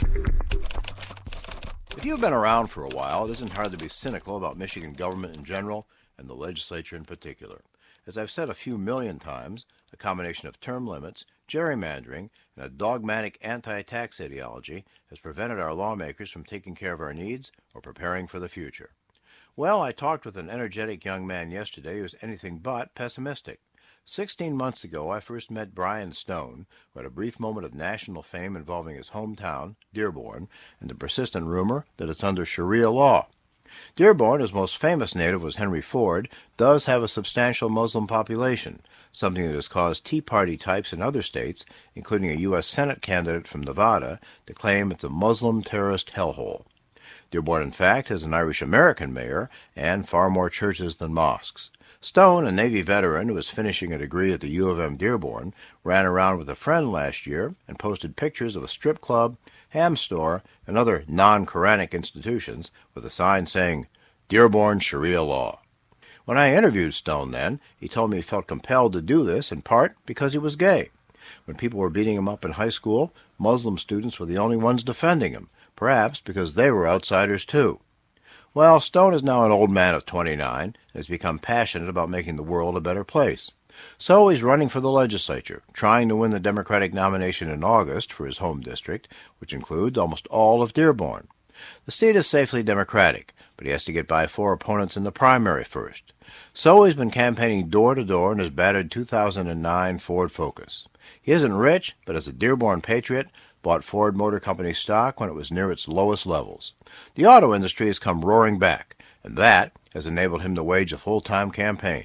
If you've been around for a while, it isn't hard to be cynical about Michigan government in general and the legislature in particular. As I've said a few million times, a combination of term limits, gerrymandering, and a dogmatic anti-tax ideology has prevented our lawmakers from taking care of our needs or preparing for the future. Well, I talked with an energetic young man yesterday who was anything but pessimistic. Sixteen months ago, I first met Brian Stone, who had a brief moment of national fame involving his hometown, Dearborn, and the persistent rumor that it's under Sharia law. Dearborn, whose most famous native was Henry Ford, does have a substantial Muslim population, something that has caused Tea Party types in other states, including a U S Senate candidate from Nevada, to claim it's a Muslim terrorist hellhole. Dearborn, in fact, has an Irish-American mayor and far more churches than mosques. Stone, a Navy veteran who was finishing a degree at the U of M Dearborn, ran around with a friend last year and posted pictures of a strip club, ham store, and other non-Quranic institutions with a sign saying, Dearborn Sharia Law. When I interviewed Stone then, he told me he felt compelled to do this in part because he was gay. When people were beating him up in high school, Muslim students were the only ones defending him, perhaps because they were outsiders too. Well, Stone is now an old man of twenty-nine and has become passionate about making the world a better place. So he's running for the legislature, trying to win the Democratic nomination in August for his home district, which includes almost all of Dearborn. The seat is safely Democratic, but he has to get by four opponents in the primary first. So he's been campaigning door-to-door in his battered two thousand nine Ford Focus. He isn't rich, but as a Dearborn patriot, bought Ford Motor Company stock when it was near its lowest levels. The auto industry has come roaring back, and that has enabled him to wage a full-time campaign.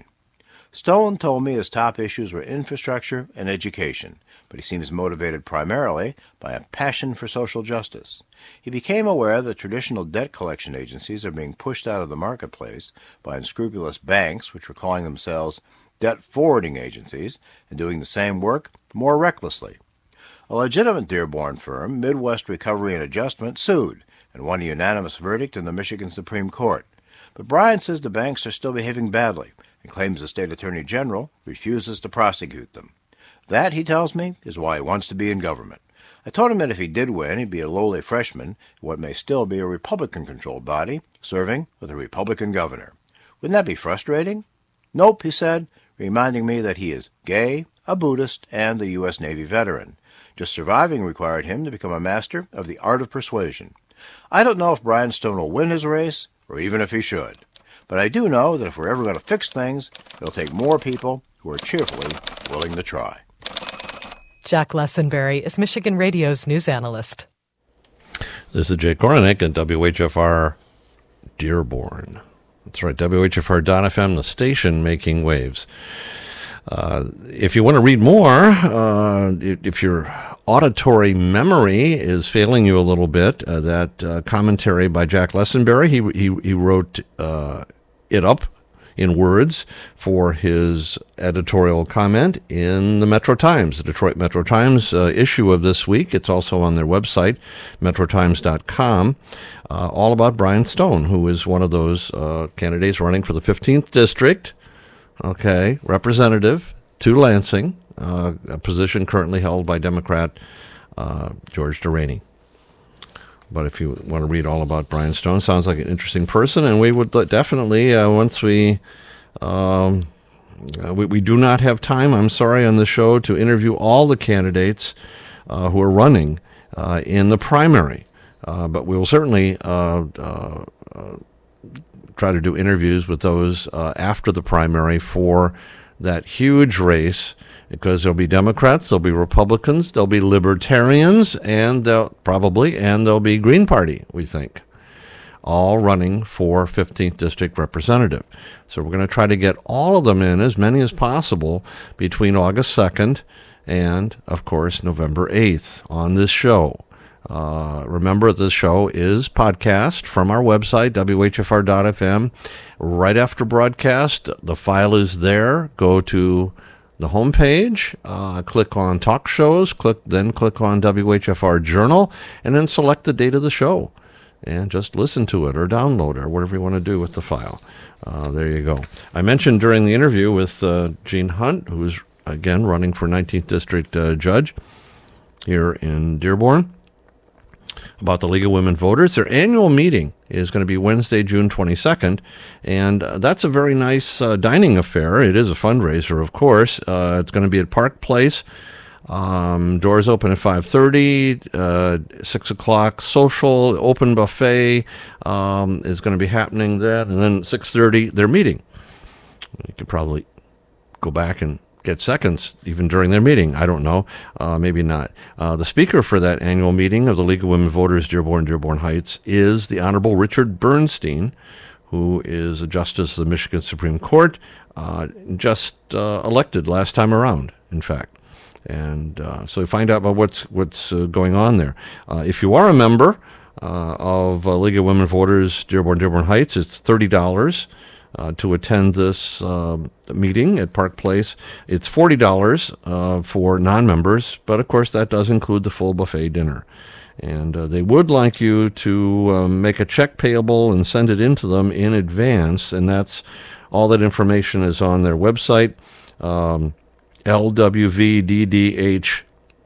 Stone told me his top issues were infrastructure and education, but he seems motivated primarily by a passion for social justice. He became aware that traditional debt collection agencies are being pushed out of the marketplace by unscrupulous banks which were calling themselves debt forwarding agencies and doing the same work more recklessly. A legitimate Dearborn firm, Midwest Recovery and Adjustment, sued and won a unanimous verdict in the Michigan Supreme Court. But Brian says the banks are still behaving badly and claims the state attorney general refuses to prosecute them. That, he tells me, is why he wants to be in government. I told him that if he did win, he'd be a lowly freshman in what may still be a Republican-controlled body, serving with a Republican governor. Wouldn't that be frustrating? Nope, he said, reminding me that he is gay, a Buddhist, and a U S Navy veteran. Just surviving required him to become a master of the art of persuasion. I don't know if Brian Stone will win his race, or even if he should. But I do know that if we're ever going to fix things, it'll take more people who are cheerfully willing to try. Jack Lessenberry is Michigan Radio's news analyst. This is Jay Koronek at W H F R Dearborn. That's right, W H F R dot F M, the station making waves. Uh, if you want to read more, uh, if your auditory memory is failing you a little bit, uh, that uh, commentary by Jack Lessenberry, he he, he wrote uh, it up in words for his editorial comment in the Metro Times, the Detroit Metro Times uh, issue of this week. It's also on their website, metro times dot com, uh, all about Brian Stone, who is one of those uh, candidates running for the fifteenth District. Okay, representative to Lansing, uh, a position currently held by Democrat uh, George Deraney. But if you want to read all about Brian Stone, sounds like an interesting person, and we would definitely, uh, once we, um, uh, we, we do not have time, I'm sorry, on the show to interview all the candidates uh, who are running uh, in the primary. Uh, but we will certainly uh, uh, uh, try to do interviews with those uh, after the primary for that huge race, because there'll be Democrats, there'll be Republicans, there'll be Libertarians, and there'll, probably, and there'll be Green Party, we think, all running for fifteenth District representative. So we're going to try to get all of them in, as many as possible, between August second and, of course, November eighth on this show. Uh, remember, this show is podcast from our website, W H F R dot F M. Right after broadcast, the file is there. Go to the homepage, uh, click on talk shows, click then click on W H F R Journal, and then select the date of the show. And just listen to it or download it or whatever you want to do with the file. Uh, there you go. I mentioned during the interview with uh, Gene Hunt, who's, again, running for nineteenth District uh, Judge here in Dearborn, about the League of Women Voters. Their annual meeting is going to be Wednesday, June twenty-second, and uh, that's a very nice uh, dining affair. It is a fundraiser, of course. Uh, it's going to be at Park Place. Um, doors open at five thirty, uh, six o'clock social, open buffet um, is going to be happening then, and then six thirty, their meeting. You could probably go back and get seconds even during their meeting. I don't know. Uh, maybe not. Uh, the speaker for that annual meeting of the League of Women Voters, Dearborn, Dearborn Heights, is the Honorable Richard Bernstein, who is a justice of the Michigan Supreme Court, uh, just uh, elected last time around, in fact. And uh, so you find out about what's what's uh, going on there. Uh, if you are a member uh, of uh, League of Women Voters, Dearborn, Dearborn Heights, it's thirty dollars. Uh, to attend this uh, meeting at Park Place. It's forty dollars uh, for non-members, but of course that does include the full buffet dinner. And uh, they would like you to um, make a check payable and send it in to them in advance, and that's all that information is on their website, um, L W V D D H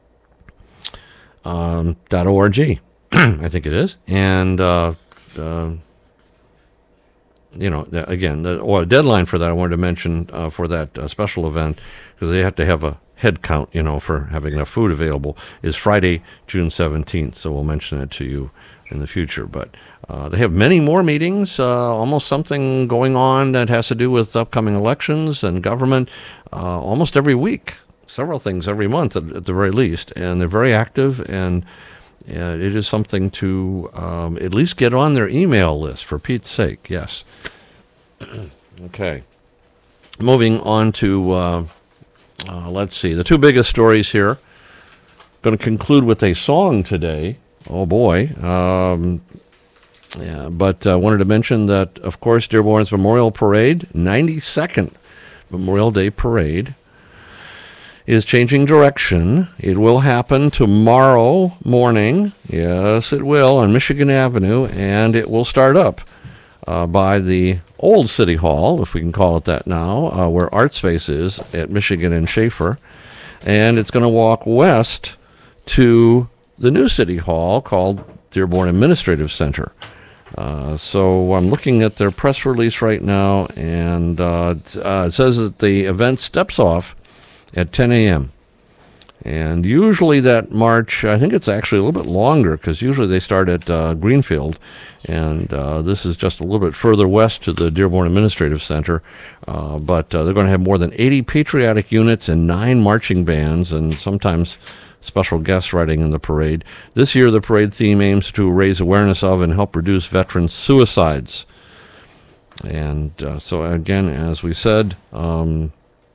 um, dot org, I think it is. And uh, uh, you know, again, the or a deadline for that I wanted to mention uh, for that uh, special event, because they have to have a head count, you know, for having enough food available, is Friday, June seventeenth. So we'll mention it to you in the future. But uh, they have many more meetings, uh, almost something going on that has to do with upcoming elections and government uh, almost every week, several things every month at, at the very least. And they're very active, and Uh, it is something to um, at least get on their email list, for Pete's sake, yes. Okay. Moving on to, uh, uh, let's see, the two biggest stories here. Going to conclude with a song today. Oh, boy. Um, yeah, but I uh, wanted to mention that, of course, Dearborn's Memorial Parade, ninety-second Memorial Day Parade, is changing direction. It will happen tomorrow morning. Yes, it will, on Michigan Avenue, and it will start up uh, by the old City Hall, if we can call it that now, uh, where ArtSpace is at Michigan and Schaefer. And it's going to walk west to the new City Hall called Dearborn Administrative Center. Uh, so I'm looking at their press release right now, and uh, uh, it says that the event steps off at ten a.m. And usually that march, I think it's actually a little bit longer because usually they start at uh, Greenfield, and uh, this is just a little bit further west to the Dearborn Administrative Center. Uh, but uh, they're going to have more than eighty patriotic units and nine marching bands, and sometimes special guests riding in the parade. This year, the parade theme aims to raise awareness of and help reduce veteran suicides. And uh, so, again, as we said, um,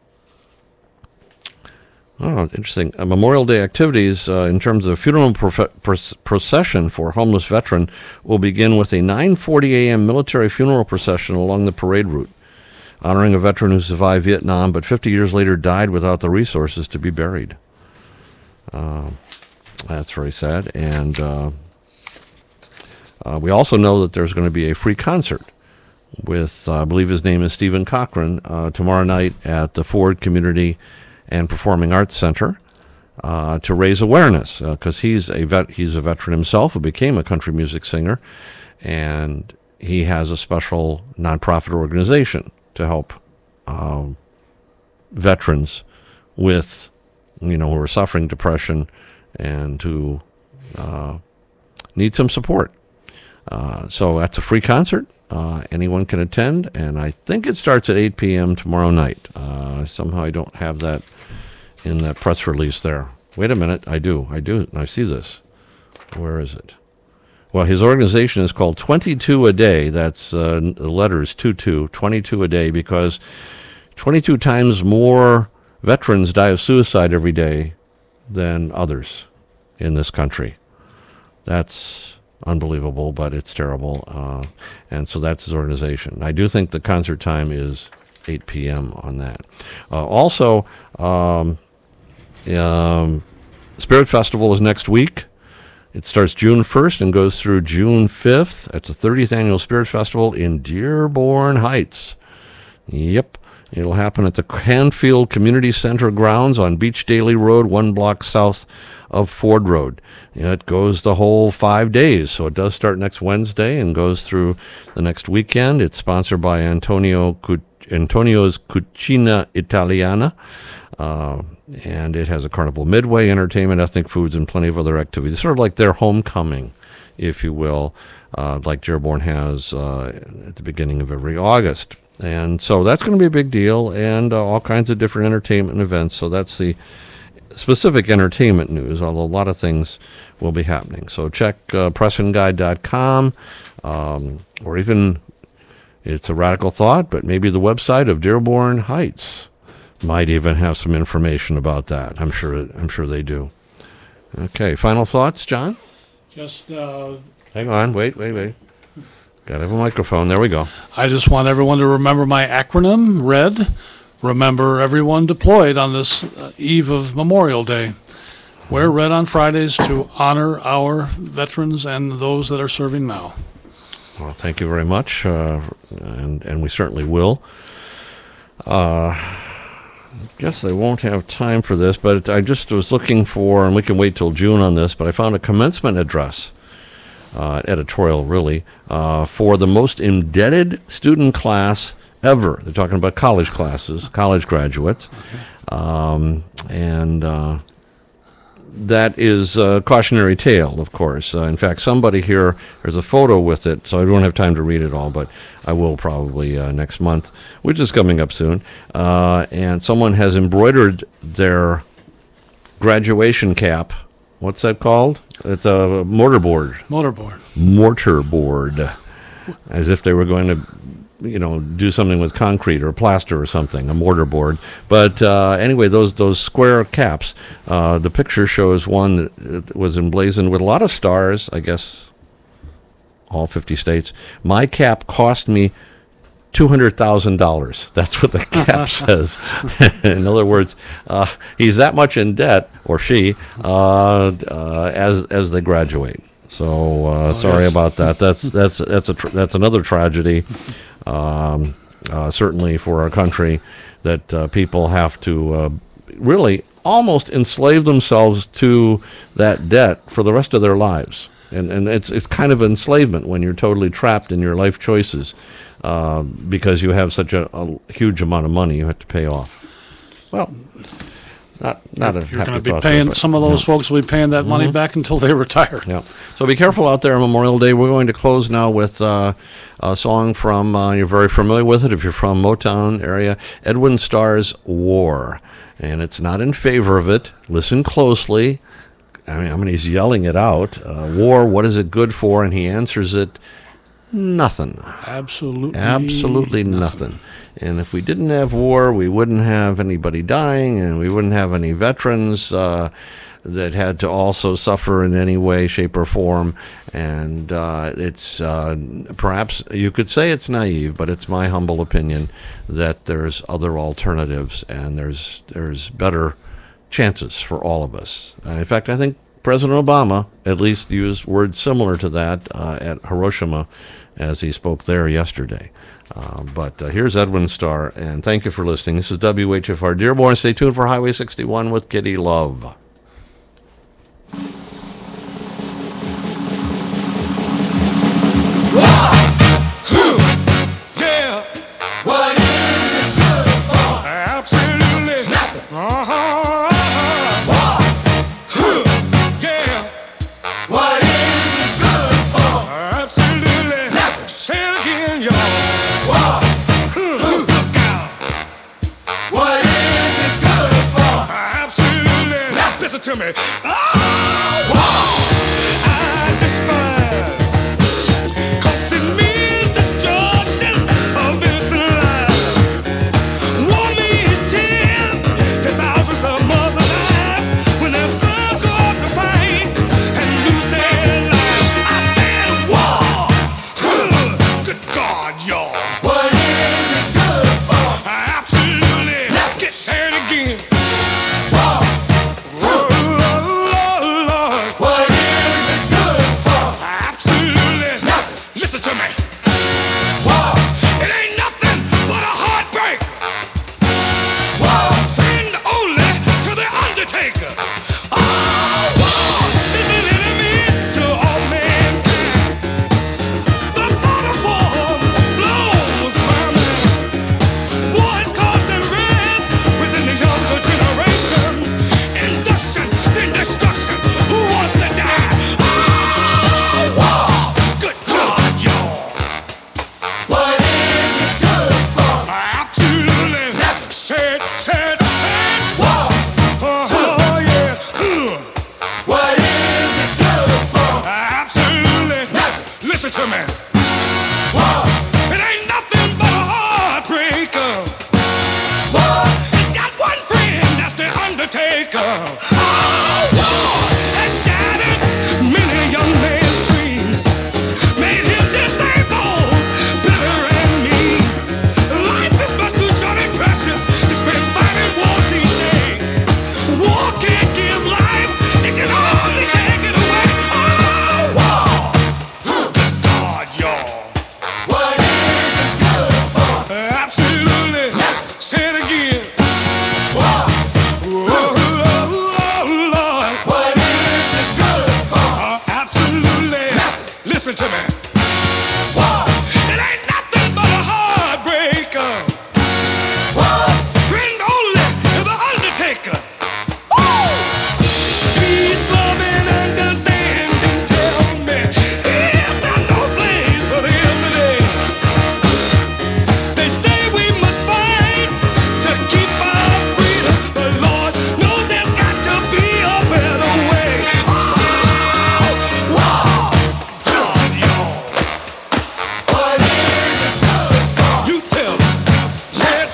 oh, interesting. Uh, Memorial Day activities uh, in terms of funeral prof- pros- procession for homeless veteran will begin with a nine forty a.m. military funeral procession along the parade route, honoring a veteran who survived Vietnam but fifty years later died without the resources to be buried. Uh, that's very sad. And uh, uh, we also know that there's going to be a free concert with, uh, I believe his name is Stephen Cochran, uh, tomorrow night at the Ford Community and Performing Arts Center uh, to raise awareness, because uh, he's a vet. He's a veteran himself who became a country music singer, and he has a special nonprofit organization to help um, veterans with, you know, who are suffering depression and who uh, need some support. Uh, so that's a free concert. Uh, anyone can attend, and I think it starts at eight p.m. tomorrow night. Uh, somehow I don't have that in that press release there. Wait a minute, I do, I do, I see this. Where is it? Well, his organization is called twenty-two a day. That's uh, the letters two two, twenty-two a day, because twenty-two times more veterans die of suicide every day than others in this country. That's unbelievable, but it's terrible. Uh, and so that's his organization. I do think the concert time is eight p.m. on that. Uh, also, um, um, Spirit Festival is next week. It starts June first and goes through June fifth. It's the thirtieth Annual Spirit Festival in Dearborn Heights. Yep. It'll happen at the Canfield Community Center grounds on Beach Daly Road, one block south of Ford Road. It goes the whole five days, so it does start next Wednesday and goes through the next weekend. It's sponsored by Antonio Cu- Antonio's Cucina Italiana, uh, and it has a carnival midway, entertainment, ethnic foods, and plenty of other activities. Sort of like their homecoming, if you will, uh, like Dearborn has uh, at the beginning of every August. And so that's going to be a big deal, and uh, all kinds of different entertainment events. So that's the specific entertainment news, although a lot of things will be happening. So check uh, press and guide dot com, um, or even, it's a radical thought, but maybe the website of Dearborn Heights might even have some information about that. I'm sure I'm sure they do. Okay, final thoughts, John? Just uh, hang on, wait, wait, wait. Got to have a microphone. There we go. I just want everyone to remember my acronym, RED. Remember everyone deployed on this uh, eve of Memorial Day. Wear red on Fridays to honor our veterans and those that are serving now. Well, thank you very much, uh, and, and we certainly will. Uh, I guess I won't have time for this, but I just was looking for, and we can wait till June on this, but I found a commencement address. Uh, editorial, really, uh, for the most indebted student class ever. They're talking about college classes, college graduates. Okay. Um, and uh, that is a cautionary tale, of course. Uh, in fact, somebody here, there's a photo with it, so I don't have time to read it all, but I will probably uh, next month, which is coming up soon. Uh, and someone has embroidered their graduation cap. What's that called? It's a mortarboard. Mortarboard. Mortarboard. As if they were going to, you know, do something with concrete or plaster or something, a mortarboard. But uh, anyway, those those square caps, uh, the picture shows one that was emblazoned with a lot of stars, I guess, all fifty states. My cap cost me two hundred thousand dollars. That's what the cap says. In other words, uh, he's that much in debt, or she, uh, uh, as as they graduate. So uh, oh, sorry yes. about that. That's that's that's a tr- that's another tragedy, um, uh, certainly for our country, that uh, people have to uh, really almost enslave themselves to that debt for the rest of their lives. And and it's it's kind of enslavement when you're totally trapped in your life choices. Uh, because you have such a, a huge amount of money you have to pay off. Well, not not a You're happy going to be thought paying, there, but, some of those yeah. folks will be paying that Mm-hmm. money back until they retire. Yeah. So be careful out there on Memorial Day. We're going to close now with uh, a song from, uh, you're very familiar with it if you're from Motown area, Edwin Starr's War. And it's not in favor of it. Listen closely. I mean, I mean he's yelling it out. Uh, war, what is it good for? And he answers it, nothing. Absolutely. Absolutely nothing. nothing. And if we didn't have war, we wouldn't have anybody dying, and we wouldn't have any veterans uh, that had to also suffer in any way, shape, or form. And uh, it's uh, perhaps you could say it's naive, but it's my humble opinion that there's other alternatives and there's there's better chances for all of us. Uh, in fact, I think President Obama at least used words similar to that uh, at Hiroshima as he spoke there yesterday. Uh, but uh, here's Edwin Starr, and thank you for listening. This is W H F R Dearborn. Stay tuned for Highway sixty-one with Kitty Love. Yeah. What is it good for? Absolutely nothing. Uh-huh. War. Yeah. What is it good for? Absolutely nothing. Say it again, y'all. War. Look out. What is it good for? Absolutely nothing. Listen to me. Oh, war. I despise